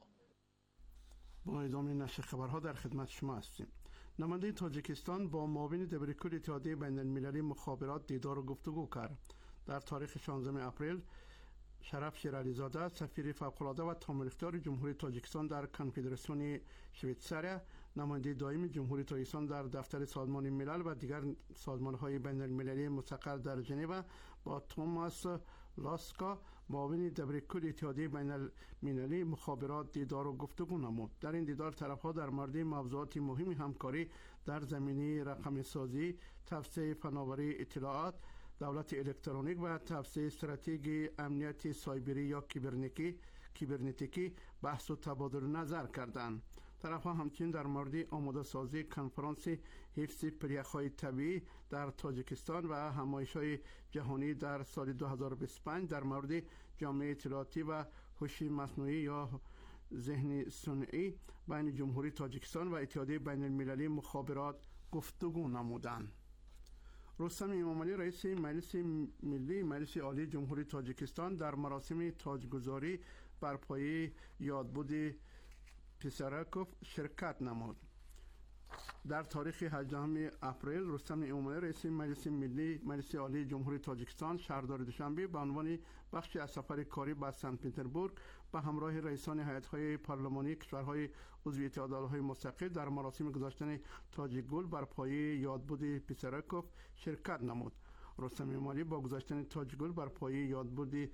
با ادامه نشر خبرها در خدمت شما هستیم. نماینده تاجیکستان با معاون دبیرکل اتحادیه بین المللی مخابرات دیدار و گفتگو کرد. در تاریخ 16 اپریل شرف شیرعلیزاده سفیر فوق‌العاده و تامین اختیار جمهوری تاجیکستان در کنفدراسیون شویتزاریا، نماینده دائم جمهوری تاجیکستان در دفتر سازمان ملل و دیگر سازمان‌های بین المللی مستقر در ژنو با توماس لاسکا معاون دبیرکل اتحادیه بین المللی مخابرات دیدار و گفتگو نمود. در این دیدار طرف‌ها در مورد موضوعات مهم همکاری در زمینه رقمی سازی، توسعه فناوری اطلاعات، دولت الکترونیک و توسعه استراتژی امنیت سایبری یا کیبرنتیکی بحث و تبادل نظر کردند. طرف‌ها همچنین در مورد آماده سازی کنفرانس حفظ پریخ‌های طبیعی در تاجیکستان و همایش‌های جهانی در سال 2025 در مورد جامعه اطلاعاتی و هوش مصنوعی یا ذهن صنعی بین جمهوری تاجیکستان و اتحادیه بین المللی مخابرات گفتگو نمودند. رستم امامعلی رئیس مجلس عالی جمهوری تاجیکستان در مراسم تاجگذاری بر پایه یادبود پیساراکوف شرکت نمود. در تاریخ 18 اپریل رستم امامعلی رئیس مجلس عالی جمهوری تاجیکستان شهردار دوشنبه به عنوان بخشی از سفر کاری به سنت پترزبورگ به همراه رئیسان هیئت‌های پارلمانی کشورهای عضو اتحادیه‌های مستقل در مراسم گذاشتن تاج گل بر پایه یادبود پیساراکوف شرکت نمود. رستم امامعلی با گذاشتن تاج گل بر پایه یادبود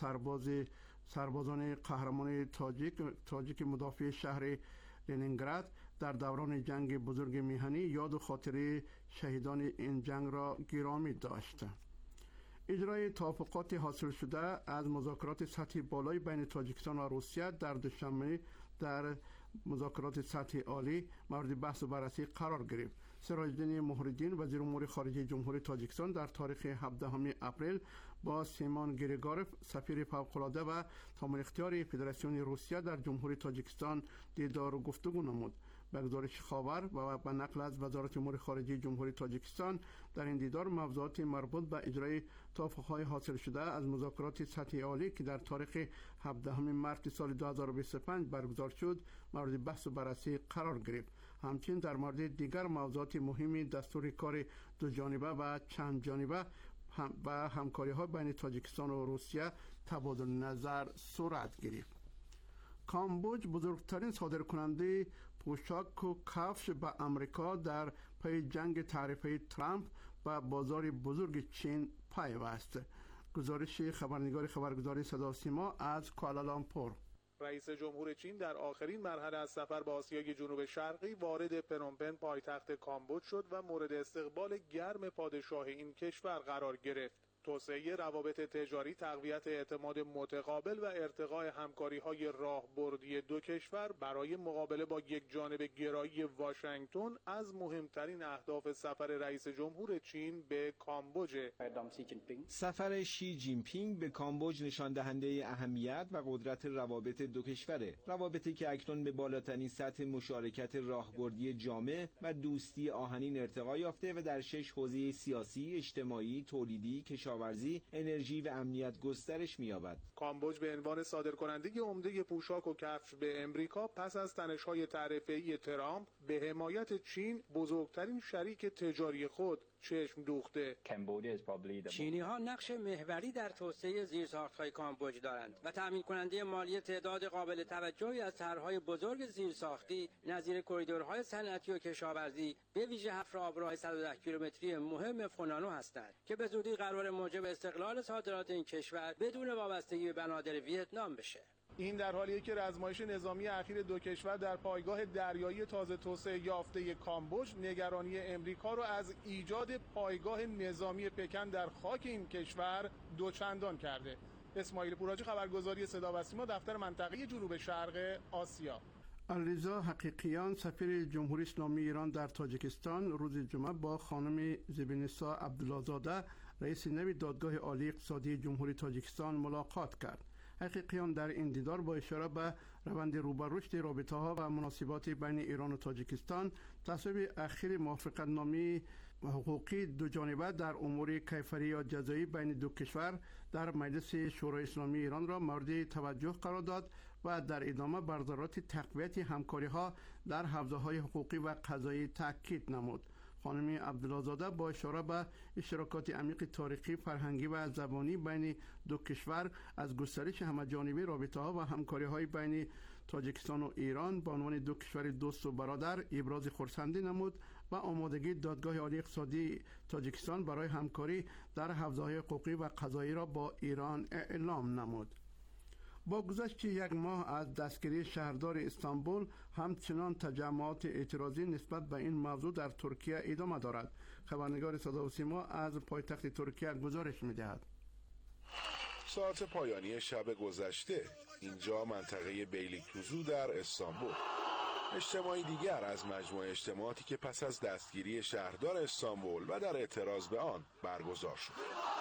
سربازان قهرمان تاجیک مدافع شهر لنینگراد در دوران جنگ بزرگ میهنی یاد و خاطره شهیدان این جنگ را گرامی داشت. اجرای توافقات حاصل شده از مذاکرات سطح بالای بین تاجیکستان و روسیه در دوشنبه در مذاکرات سطح عالی مورد بحث و بررسی قرار گرفت. سراج‌الدین مهرالدین وزیر امور خارجه جمهوری تاجیکستان در تاریخ 17 اپریل با سیمان گریگاروف سفیر فوق‌العاده و تامین اختیار فدراسیون روسیه در جمهوری تاجیکستان دیدار و گفتگو نمود. به گزارش خاور و به نقل از وزارت امور خارجه جمهوری تاجیکستان، در این دیدار موضوعات مربوط به اجرای توافق‌های حاصل شده از مذاکرات سطحی عالی که در تاریخ 17 مارس سال 2025 برگزار شد مورد بحث و بررسی قرار گرفت. همچنین در مورد دیگر موضوعات مهمی دستور کار دو جانبه و چند جانبه و همکاری‌ها بین تاجیکستان و روسیه تبادل نظر صورت گرفت. کامبوج بزرگترین صادرکننده پوشاک و کفش به امریکا در پی جنگ تعرفه ترامپ و بازار بزرگ چین پیوست. گزارش خبرنگار خبرگزاری صدا و سیما از کوالالامپور. رئیس جمهور چین در آخرین مرحله از سفر به آسیای جنوب شرقی وارد پنومپن پایتخت کامبوج شد و مورد استقبال گرم پادشاه این کشور قرار گرفت. توسعه روابط تجاری، تقویت اعتماد متقابل و ارتقاء همکاری‌های راهبردی دو کشور برای مقابله با یک جانب گرایی واشنگتن از مهمترین اهداف سفر رئیس جمهور چین به کامبوج. سفر شی جین پینگ به کامبوج نشان دهنده اهمیت و قدرت روابط دو کشوره. روابطی که اکنون به بالاترین سطح مشارکت راهبردی جامع و دوستی آهنین ارتقا یافته و در 6 حوزه سیاسی، اجتماعی، تولیدی، کشاورزی، انرژی و امنیت گسترش می‌یابد. کامبوج به عنوان صادرکننده عمده پوشاک و کفش به امریکا پس از تنش‌های تعرفه‌ای ترامپ به حمایت چین بزرگترین شریک تجاری خود چشم دوخته. چینی‌ها نقش محوری در توسعه زیرساخت‌های کامبوج دارند و تامین کننده مالی تعداد قابل توجهی از طرح‌های بزرگ زیرساختی نظیر کریدورهای صنعتی و کشاورزی به ویژه حفر آبراه 110 کیلومتری مهم فونانو هستند که به زودی قرار موجب استقلال صادرات این کشور بدون وابستگی به بنادر ویتنام بشه. این در حالیه که رزمایش نظامی اخیر دو کشور در پایگاه دریایی تازه توسعه یافته کامبوج نگرانی امریکا را از ایجاد پایگاه نظامی پکن در خاک این کشور دوچندان کرده. اسماعیل پوراجی، خبرگزاری صدا و سیما، دفتر منطقه جنوب شرق آسیا. علیرضا حقیقیان، سفیر جمهوری اسلامی ایران در تاجیکستان، روز جمعه با خانم زبینسا عبدالله‌زاده، رئیس نوی دادگاه عالی اقتصادی جمهوری تاجیکستان ملاقات کرد. حقیقیان در این دیدار با اشاره به روند رو به رشد رابطه‌ها و مناسبات بین ایران و تاجیکستان، تصویب اخیر موافقتنامه حقوقی دو جانبه در امور کیفری یا جزایی بین دو کشور در مجلس شورای اسلامی ایران را مورد توجه قرار داد و در ادامه بر ضرورت تقویت همکاری‌ها در حوزه‌های حقوقی و قضایی تاکید نمود. خانم عبدالله‌زاده با اشاره به اشتراکات عمیق تاریخی، فرهنگی و زبانی بین دو کشور از گسترش همه‌جانبه رابطه‌ها و همکاری‌های بین تاجیکستان و ایران به عنوان دو کشور دوست و برادر ابراز خرسندی نمود و آمادگی دادگاه عالی اقتصادی تاجیکستان برای همکاری در حوزه‌های حقوقی و قضایی را با ایران اعلام نمود. با گذشت یک ماه از دستگیری شهردار استانبول، همچنان تجمعات اعتراضی نسبت به این موضوع در ترکیه ادامه دارد. خبرنگار صدا و سیما از پایتخت ترکیه گزارش می‌دهد. ساعت پایانی شب گذشته اینجا منطقه بیلیکدوزو در استانبول، اجتماعی دیگر از مجموعه اجتماعاتی که پس از دستگیری شهردار استانبول و در اعتراض به آن برگزار شد.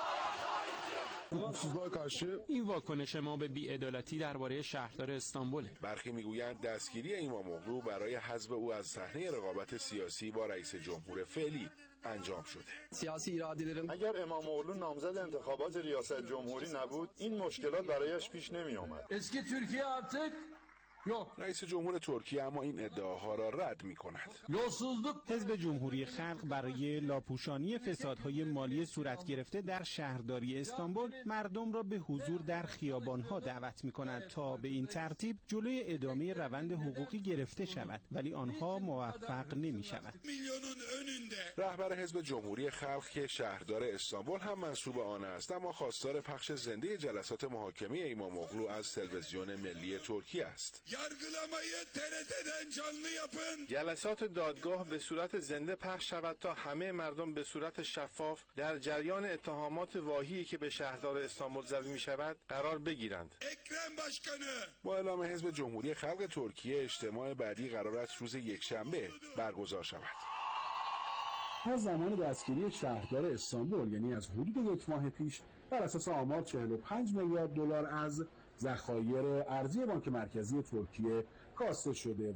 این واکنش ما به بی‌عدالتی درباره شهردار استانبول. برخی میگویند دستگیری امام‌اوغلو برای حذف او از صحنه رقابت سیاسی با رئیس جمهور فعلی انجام شده. سیاسی اگر امام‌اوغلو نامزد انتخابات ریاست جمهوری نبود، این مشکلات برایش پیش نمی آمد. اسکی ترکیه artık رئیس جمهور ترکیه اما این ادعاها را رد می کند. حزب جمهوری خلق برای لاپوشانی فسادهای مالی صورت گرفته در شهرداری استانبول مردم را به حضور در خیابانها دعوت می کند تا به این ترتیب جلوی ادامه روند حقوقی گرفته شود، ولی آنها موفق نمی شود. رهبر حزب جمهوری خلق که شهردار استانبول هم منسوب آن است، اما خواستار پخش زنده جلسات محاکمه امام‌اوغلو از تلویزیون ملی ترکیه است. جلسات دادگاه به صورت زنده پخش شود تا همه مردم به صورت شفاف در جریان اتهامات واهی که به شهردار استانبول زده می شود قرار بگیرند. با اعلام حزب جمهوری خلق ترکیه، اجتماع بعدی قرار است روز یکشنبه برگزار شود. از زمان دستگیری شهردار استانبول، یعنی از حدود یک ماه پیش، بر اساس آمار 45 میلیارد دلار از ذخایر ارزی بانک مرکزی ترکیه کاسته شده و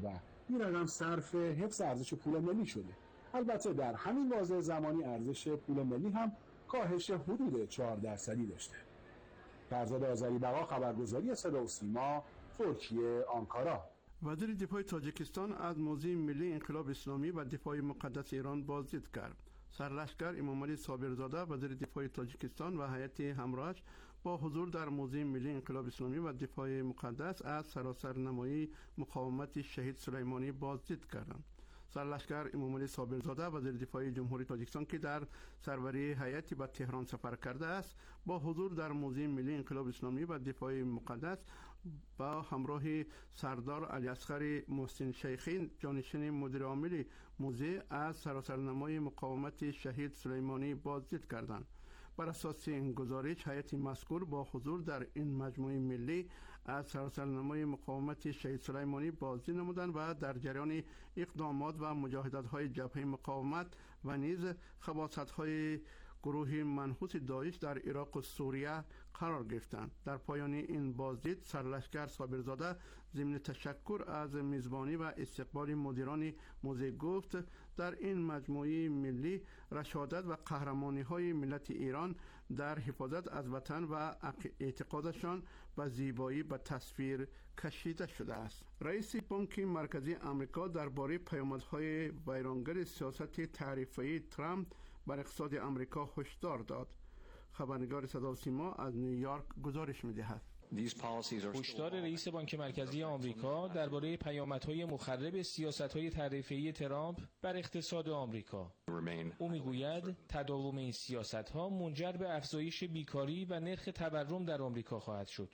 این رقم صرف حفظ ارزش پول ملی شده. البته در همین بازه زمانی ارزش پول ملی هم کاهش حدود 4% داشته. فرزاد آذری بقا، خبرگزاری صدا و سیما، ترکیه، آنکارا. وزیر دفاع تاجیکستان از موضع ملی انقلاب اسلامی و دفاع مقدس ایران بازدید کرد. سرلشکر امامعلی صابرزاده وزیر دفاع تاجیکستان و هیئت همراهش با حضور در موضع ملی انقلاب اسلامی و دفاع مقدس از سراسر نمایی مقاومت شهید سلیمانی بازدید کردند. سرلشکر امامعلی صابرزاده وزیر دفاع جمهوری تاجیکستان که در سروری هیئتی به تهران سفر کرده است، با حضور در موضع ملی انقلاب اسلامی و دفاع مقدس با همراه سردار علی اصغر محسن شیخی جانشین مدیر عامل موزه از سراسرنمای مقاومت شهید سلیمانی بازدید کردند. بر اساس این گزارش هیئت مذکور با حضور در این مجموعه ملی از سراسرنمای مقاومت شهید سلیمانی بازدید نمودند و در جریان اقدامات و مجاهدت‌های جبهه مقاومت و نیز خباثت‌های گروه منحوس داعش در عراق و سوریه قرار گرفتند. در پایان این بازدید سرلشکر صابرزاده ضمن تشکر از میزبانی و استقبال مدیران موزه گفت در این مجموعه ملی رشادت و قهرمانی‌های ملت ایران در حفاظت از وطن و اعتقادشان به زیبایی به تصویر کشیده شده است. رئیس بانک مرکزی آمریکا درباره پیامدهای ویرانگر سیاست تعرفه‌ای ترامپ بر اقتصاد آمریکا هشدار داد. خبرنگار صدا و سیما از نیویورک گزارش می‌دهد. هشدار رئیس بانک مرکزی آمریکا درباره پیامدهای مخرب سیاست‌های تعرفه‌ای ترامپ بر اقتصاد آمریکا. او میگوید تداوم این سیاست‌ها منجر به افزایش بیکاری و نرخ تورم در آمریکا خواهد شد.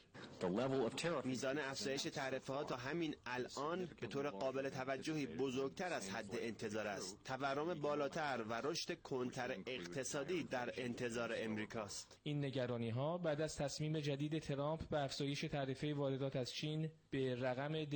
میزان افزایش تعرفه‌ها تا همین الان به طور قابل توجهی بزرگتر از حد انتظار است. تورم بالاتر و رشد کندتر اقتصادی در انتظار امریکاست. این نگرانی‌ها بعد از تصمیم جدید ترامپ به افزایش تعرفه واردات از چین به رقم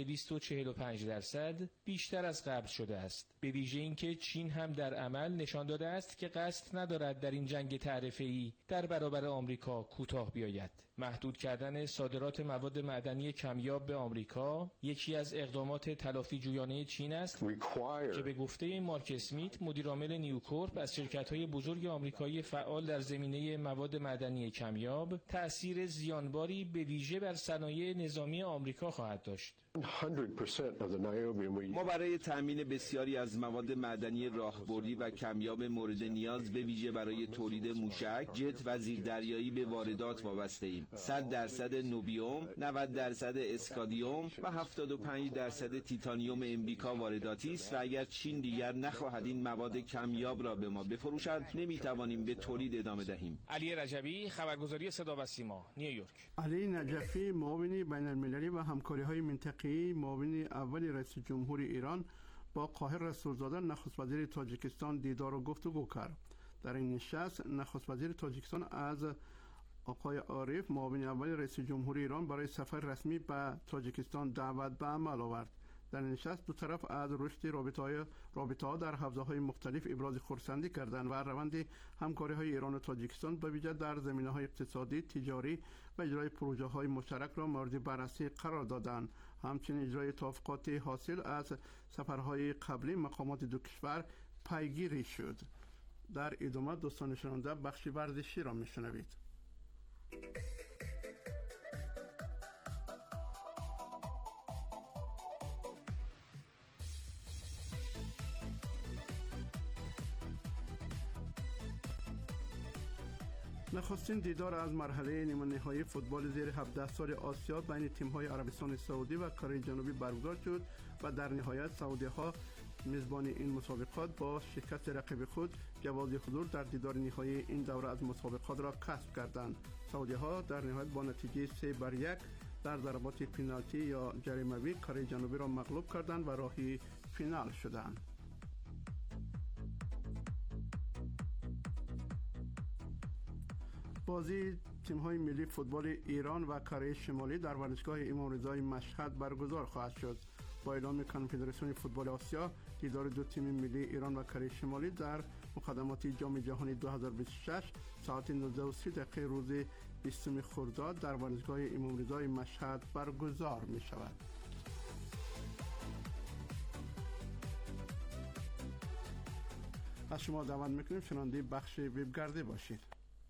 245% بیشتر از قبل شده است. به ویژه اینکه چین هم در عمل نشان داده است که قصد ندارد در این جنگ تعرفه‌ای در برابر آمریکا کوتاه بیاید. محدود کردن صادرات مواد معدنی کمیاب به آمریکا یکی از اقدامات تلافی جویانه چین است که به گفته مارک اسمیت مدیرعامل نیوکورپ از شرکت‌های بزرگ آمریکایی فعال در زمینه مواد معدنی کمیاب تأثیر زیانباری به ویژه بر صنایع نظامی آمریکا خواهد داشت. ما برای تأمین بسیاری از مواد معدنی راهبردی و کمیاب مورد نیاز به ویژه برای تولید موشک، جت و زیردریایی به واردات وابسته ایم. 100% نوبیوم، 90% اسکادیوم و 75% تیتانیوم امریکا وارداتی است و اگر چین دیگر نخواهد این مواد کمیاب را به ما بفروشد نمیتوانیم به تولید ادامه دهیم. علی رجبی، خبرگزاری صدا و سیما، نیویورک. علی نجفی، معاون بین‌المللی و همکاری‌های منطقه‌ای، معاون اول رئیس جمهور ایران با قاهر رسولزاده نخست وزیر تاجیکستان دیدار و گفتگو کرد. در این نشست نخست وزیر تاجیکستان از آقای عارف معاون اول رئیس جمهور ایران برای سفر رسمی به تاجیکستان دعوت به عمل آورد. در نشست دو طرف از رشد رابطه‌ها در حوزه‌های مختلف ابراز خرسندی کردند و روند همکاری‌های ایران و تاجیکستان به ویژه در زمینه‌های اقتصادی، تجاری و اجرای پروژه‌های مشترک را مورد بررسی قرار دادند. همچنین اجرای توافقات حاصل از سفرهای قبلی مقامات دو کشور پیگیری شد. در ادامه دوستان شنونده بخش ورزشی را می‌شنوید. نخستین دیدار از مرحله نیمه نهایی فوتبال زیر 17 سال آسیا بین تیم‌های عربستان سعودی و کره جنوبی برگزار شد و در نهایت سعودی‌ها میزبان این مسابقات با شکست رقیب خود جواز حضور در دیدار نهایی این دوره از مسابقات را کسب کردند. سعودی‌ها در نهایت با نتیجه 3-1 در ضربات پنالتی یا جریمه‌ای کره جنوبی را مغلوب کردند و راهی فینال شدند. بازی تیم‌های ملی فوتبال ایران و کره شمالی در ورزشگاه امام رضای مشهد برگزار خواهد شد. با اعلام کنفدراسیون فوتبال آسیا دیدار دو تیم ملی ایران و کره شمالی در مقدمات جام جهانی 2026 ساعت 19:30 روز 20 خرداد در ورزشگاه امام رضای مشهد برگزار می شود. از شما دعوت میکنیم شنونده بخش وبگرده باشید.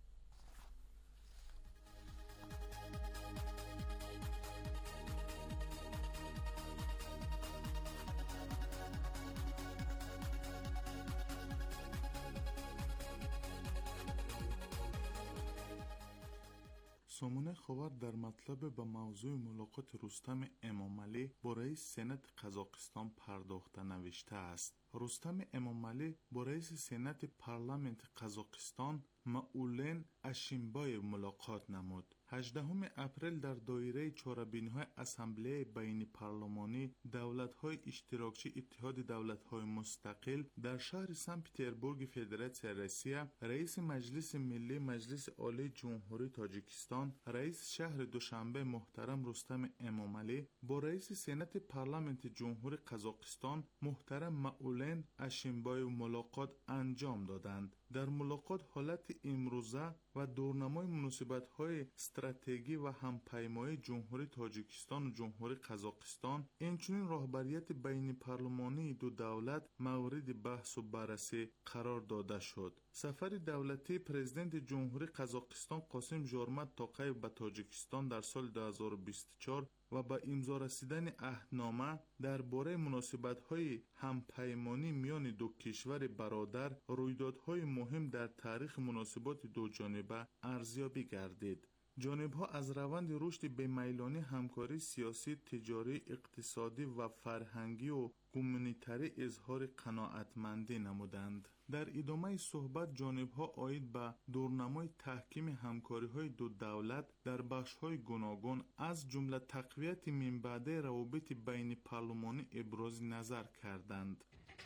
سامانه خبر در مطلب به موضوع ملاقات رستم امامعلی با رئیس سنات قزاقستان پرداخته نوشته است. رستم امامعلی با رئیس سنات پارلمانت قزاقستان معولن اشیمبای ملاقات نمود. 18 اپریل در دایره چهاربینی‌های اسامبله بین پارلمانی دولت‌های اشتراکچی اتحاد دولت‌های مستقل در شهر سن پترزبورگ فدراسیون روسیه، رئیس مجلس ملی مجلس عالی جمهوری تاجیکستان رئیس شهر دوشنبه محترم رستم امامعلی با رئیس سنات پارلمانت جمهوری قزاقستان محترم معولن اشیمبای ملاقات انجام دادند. در ملاقات حالت امروزه و دورنمای مناسبت‌های استراتژی و همپیمایی جمهوری تاجیکستان و جمهوری قزاقستان اینچنین راهبریت بین پارلمانی دو دولت مورد بحث و بررسی قرار داده شد. سفر دولتی پرزیدنت جمهوری قزاقستان قاسم ژورمات توقیف به تاجیکستان در سال 2024 و با امضا رسیدن عهدنامه درباره مناسبت‌های همپیمانی میان دو کشور برادر رویدادهای مهم در تاریخ مناسبات دو جانبه ارزیابی گردید. جانب‌ها از روند رشد به‌میلانی همکاری سیاسی، تجاری، اقتصادی و فرهنگی و گومانیتری اظهار قناعتمندی نمودند. در ادامه صحبت جانب‌ها آید به دورنمای تحکیم همکاری‌های دو دولت در بخش‌های گوناگون از جمله تقویت من بعده روابط بین پارلمانی ابراز نظر کردند.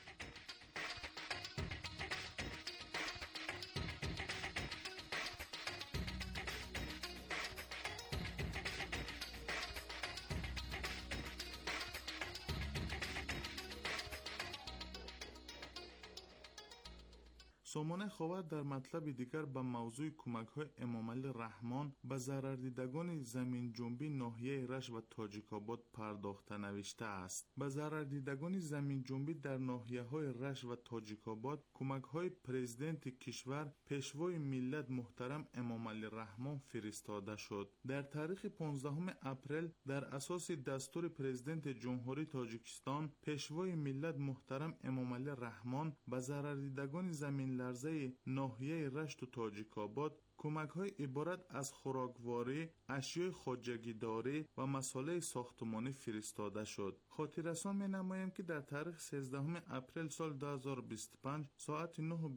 سامانه خبر در مطلب دیگر به موضوع کمک‌های امامعلی رحمان به ضرردیدگان زمین جنبی ناحیه رشت و تاجیک‌آباد پرداخته نوشته است. به ضرردیدگان زمین جنبی در ناحیه‌های رشت و تاجیک‌آباد کمک‌های پرزیدنت کشور پیشوای ملت محترم امامعلی رحمان فرستاده شد. در تاریخ 15 اپریل در اساس دستور پرزیدنت جمهوری تاجیکستان پیشوای ملت محترم امامعلی رحمان به ضرردیدگان زمین لرزه ناحیه رشت و تاجیک‌آباد کمک‌های عبارت از خوراکواری، اشیاء خواجگی‌داری و مسائل ساختمانی فرستاده شد. خاطررسان می‌نماییم که در تاریخ 13 اپریل سال 2025 ساعت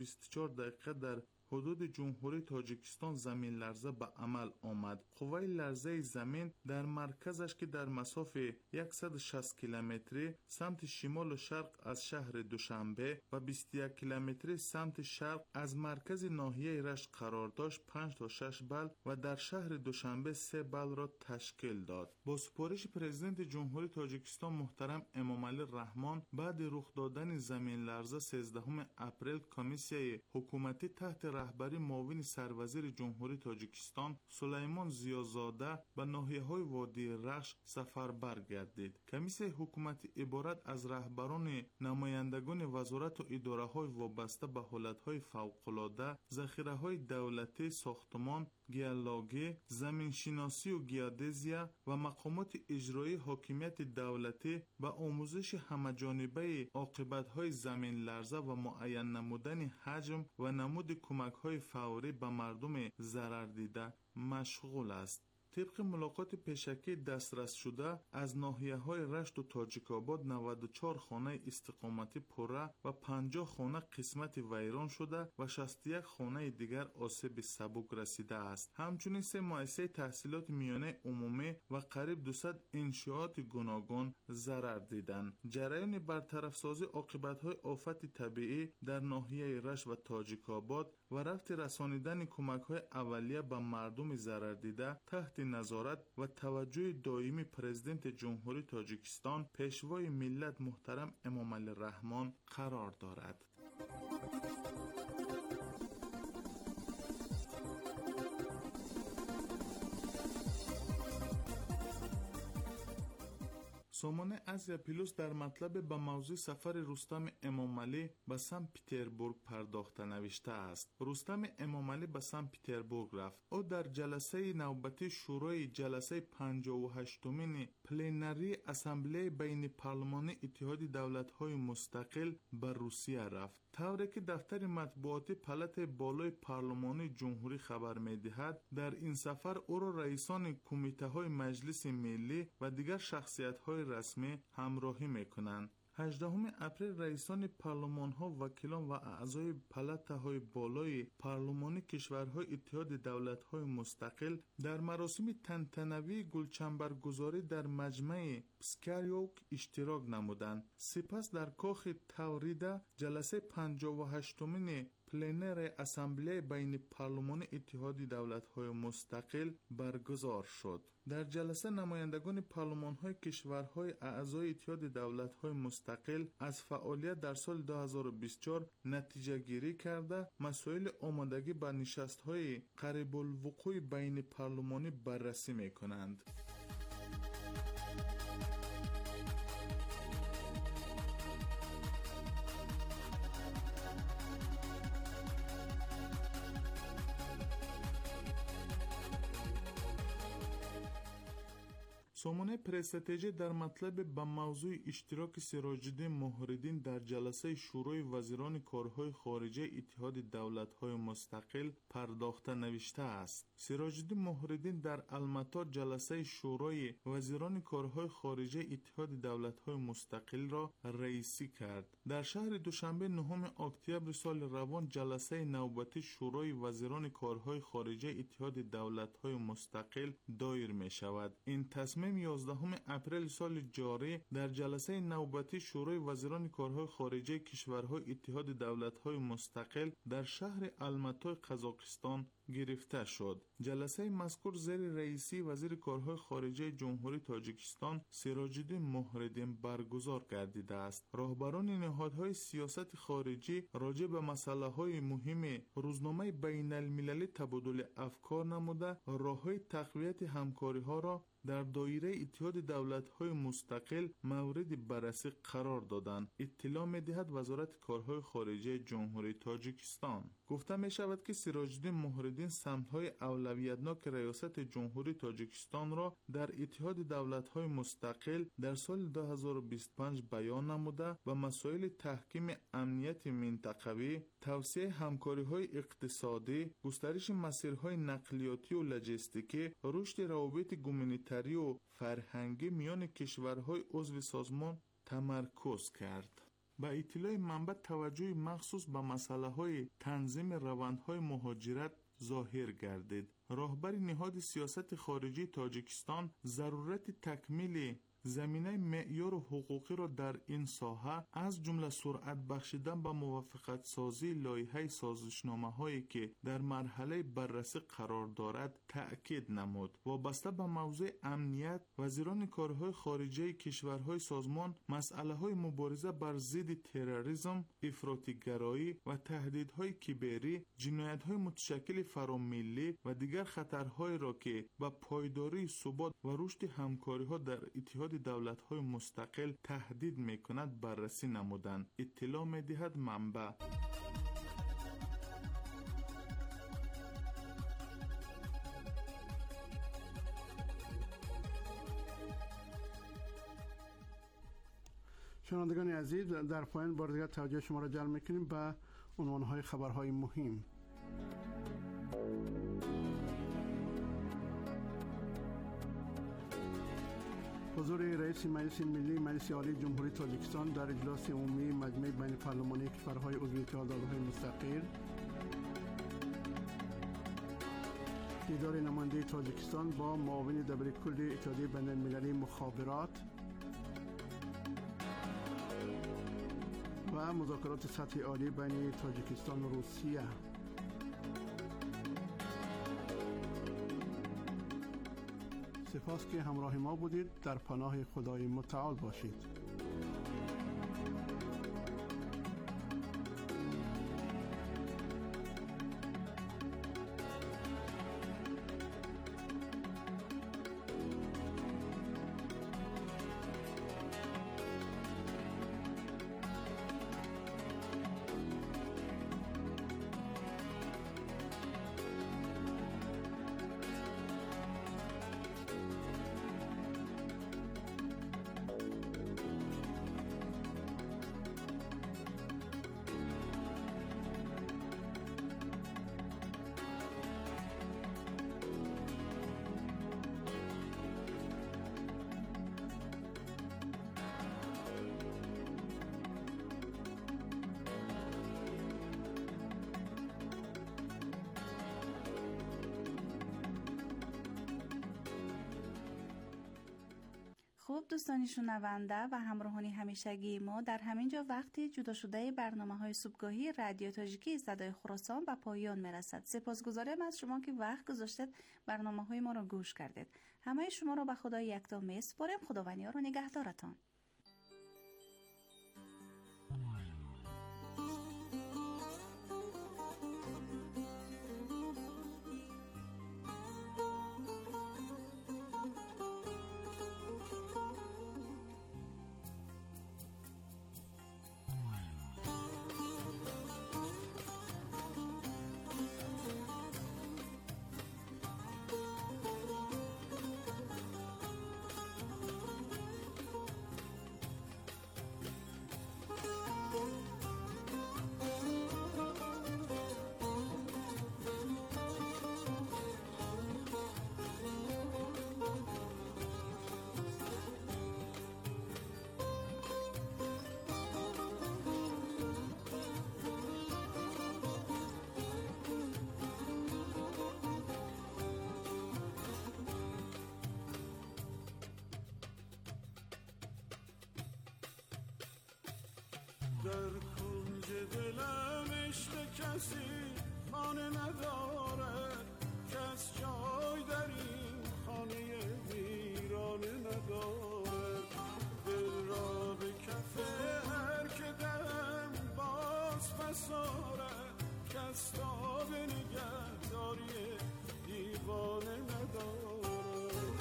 9:24 در حدود جمهوری تاجیکستان زمین لرزه به عمل آمد. قوه لرزه زمین در مرکزش که در مسافه 160 کیلومتری سمت شمال و شرق از شهر دوشنبه و 21 کیلومتری سمت شرق از مرکز ناحیه رشت قرار داشت 5 تا 6 بال و در شهر دوشنبه 3 بال را تشکیل داد. با سپارش پرزیدنت جمهوری تاجیکستان محترم امامعلی رحمان بعد رخ دادن زمین لرزه 13 اپریل کمیسیای حکومتی تحت رهبری معاون سروزیر جمهوری تاجیکستان سلیمان زیازاده به ناحیه‌های وادی رخش سفربر گردید. کمیسیای حکومتی عبارت از رهبران نمایندگان وزارت و اداره‌های وابسته به حالت‌های فوق‌العاده، ذخیره‌های دولتی، ساختمان، گیولوژی، زمینشناسی و گیودزیا و مقامات اجرایی حاکمیت دولتی به آموزش همه‌جانبه عاقبت‌های زمین لرزه و معین نمودن حجم و نمود کمک‌های فوری به مردم ضرر دیده مشغول است. طبق ملاقات پیشکی دسترس شده از ناحیه‌های رشت و تاجیک‌آباد 94 خانه استقامتی پره و 50 خانه قسمت ویران شده و 61 خانه دیگر آسیب سبک رسیده است. همچنین 3 مؤسسه تحصیلات میانه عمومی و قریب 200 انشاءات گوناگون ضرر دیدند. جریان برطرف‌سازی عاقبت‌های آفت طبیعی در ناحیه رشت و تاجیک‌آباد و رفت رسانیدن کمک‌های اولیه به مردم ضرر دیده تحت نظارت و توجه دائمی پرزیدنت جمهوری تاجیکستان پیشوای ملت محترم امامعلی رحمان قرار دارد. سامانه آسیا پلوس در مطلب به موضوع سفر رستم امامعلی به سن پترزبورگ پرداخته نوشته است. رستم امامعلی به سن پترزبورگ رفت. او در جلسه نوبتی شورای جلسه 58مین پلنری اسامبله بین پارلمانی اتحاد دولت‌های مستقل به روسیه رفت. طوری که دفتر مطبوعاتی پلت بالای پارلمانی جمهوری خبر می‌دهد، در این سفر او را رئیسان کمیته‌های مجلس ملی و دیگر شخصیت‌های رسمی همراهی می‌کنند. 18 اپریل رئیسان پارلمان‌ها، وکیلان و اعضای پلت‌های بالای پارلمانی کشورهای اتحاد دولت‌های مستقل در مراسم تنتنوی گلچنبرگذاری در مجمع پسکاریوک اشتراک نمودند. سپس در کاخ تاوریدا جلسه 58مین پلنر اسامبله بین پارلمان اتحاد دولت‌های مستقل برگزار شد. در جلسه نمایندگان پارلمان‌های کشورهای اعضای اتحاد دولت‌های مستقل از فعالیت در سال 2024 نتیجه گیری کرده مسائل آمادگی به نشست‌های قریب الوقوع بین پارلمانی بررسی می‌کنند. سامانه پرستراتژی در مطلب به موضوع اشتراک سراج‌الدین مهرالدین در جلسه شورای وزیران کارهای خارجه اتحاد دولت‌های مستقل پرداخته نوشته است. سراج‌الدین مهرالدین در المتا جلسه شورای وزیران کارهای خارجه اتحاد دولت‌های مستقل را رئیسی کرد. در شهر دوشنبه 9 اکتبر سال روان جلسه نوبتی شورای وزیران کارهای خارجه اتحاد دولت‌های مستقل دایر می‌شود. این تصمیم 11 اپریل سال جاری در جلسه نوبتی شورای وزیران کارهای خارجه کشورهای اتحاد دولت‌های مستقل در شهر الماتای قزاقستان گرفته شد. جلسه مذکور زیر رئیسی وزیر کارهای خارجه جمهوری تاجیکستان سراج‌الدین مهرالدین برگزار گردیده است. راهبران نهادهای سیاست خارجی راجع به مسائل مهم روزنامه بین المللی تبادل افکار نموده راه‌های تقویت همکاری‌ها را در دایره اتحاد دولت‌های مستقل مورد بررسی قرار دادند. اطلاع می‌دهد وزارت کارهای خارجه جمهوری تاجیکستان. گفته می‌شود که سراج‌الدین مهرالدین سمت‌های اولویتناک ریاست جمهوری تاجیکستان را در اتحاد دولت‌های مستقل در سال 2025 بیان نموده و مسائل تحکیم امنیت منطقوی، توسعه همکاری‌های اقتصادی، گسترش مسیرهای نقلیاتی و لوجستیکی، رشد روابط گومانیتاری و فرهنگی میان کشورهای عضو سازمان تمرکز کرد. با اطلاع منبع توجه مخصوص به مسائل تنظیم روندهای مهاجرت ظاهر گردید. راهبر نهاد سیاست خارجی تاجیکستان ضرورت تکمیل زمینه معیار حقوقی را در این ساحه از جمله سرعت بخشیدن به موافقت سازی لایحه سازشنامه هایی که در مرحله بررسی قرار دارد تأکید نمود. وابسته به موضوع امنیت، وزیران کارهای خارجه کشورهای سازمان مسئله های مبارزه بر ضد تروریسم، افراطی‌گرایی و تهدیدهای کیبری، جنایت های متشکل فراملی و دیگر خطرهایی را که به پایداری، ثبات و رشد همکاری ها در اتحاد دولت‌های مستقل تهدید می‌کند بررسی نمودند. اطلاع می‌دهد منبع. شنوندگان عزیز، در پایان بار دیگر توجه شما را جلب می‌کنیم به عنوان‌های خبرهای مهم. حضور رئیس مجلس ملی مجلس عالی جمهوری تاجیکستان در اجلاس عمومی مجمع بین پارلمانی کشورهای عضو اتحاد دولت‌های مستقل، دیدار نماینده تاجیکستان با معاون دبیرکل اتحادیه بین المللی مخابرات و مذاکرات سطح عالی بین تاجیکستان و روسیه. سپاس که همراه ما بودید. در پناه خدای متعال باشید. خب دوستان شنونده و همراهان همیشگی ما، در همین جا وقتی جدا شده برنامه‌های صبحگاهی رادیو تاجیکی صدای خراسان به پایان میرسد. سپاسگزارم از شما که وقت گذاشتید برنامه‌های ما را گوش کردید. همه شما را به خدای یکتا میسپارم. خداوند یار و نگهدارتان. در کنج دلم عشق کسی خانه ندارد، کس جای در این خانه ویرانه ندارد. دل را به کف هر که دم باز بسارد، کس تا به نگهداری دیوانه ندارد.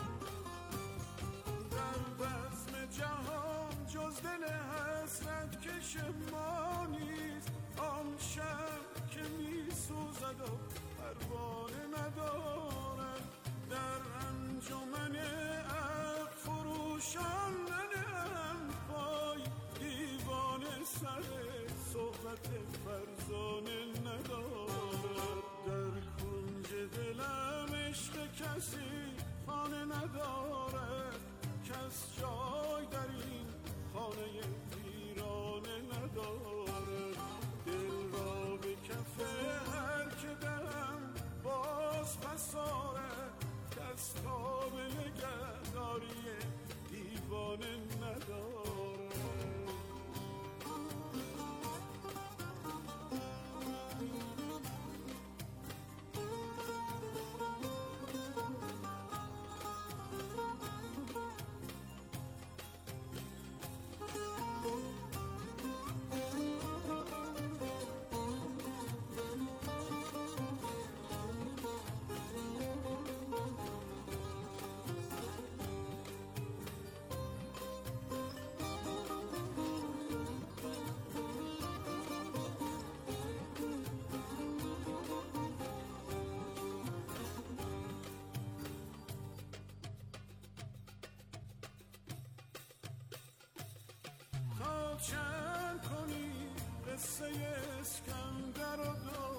در بزم جهان جز دل حسرت کش ما نیست، آن شب که می سوزد و پروانه ندارد. در انجمن عقل فروشان ننهم پای، دیوانه سر صحبت فرزانه ندارد. در کنج دلم عشق کسی خانه ندارد، کس جای در این خانه ویرانه ندارد. دل را به کف هر که دم باز بسارد، کس تا به نگهداری دیوانه ندارد. چند کنی قصه اسکندر و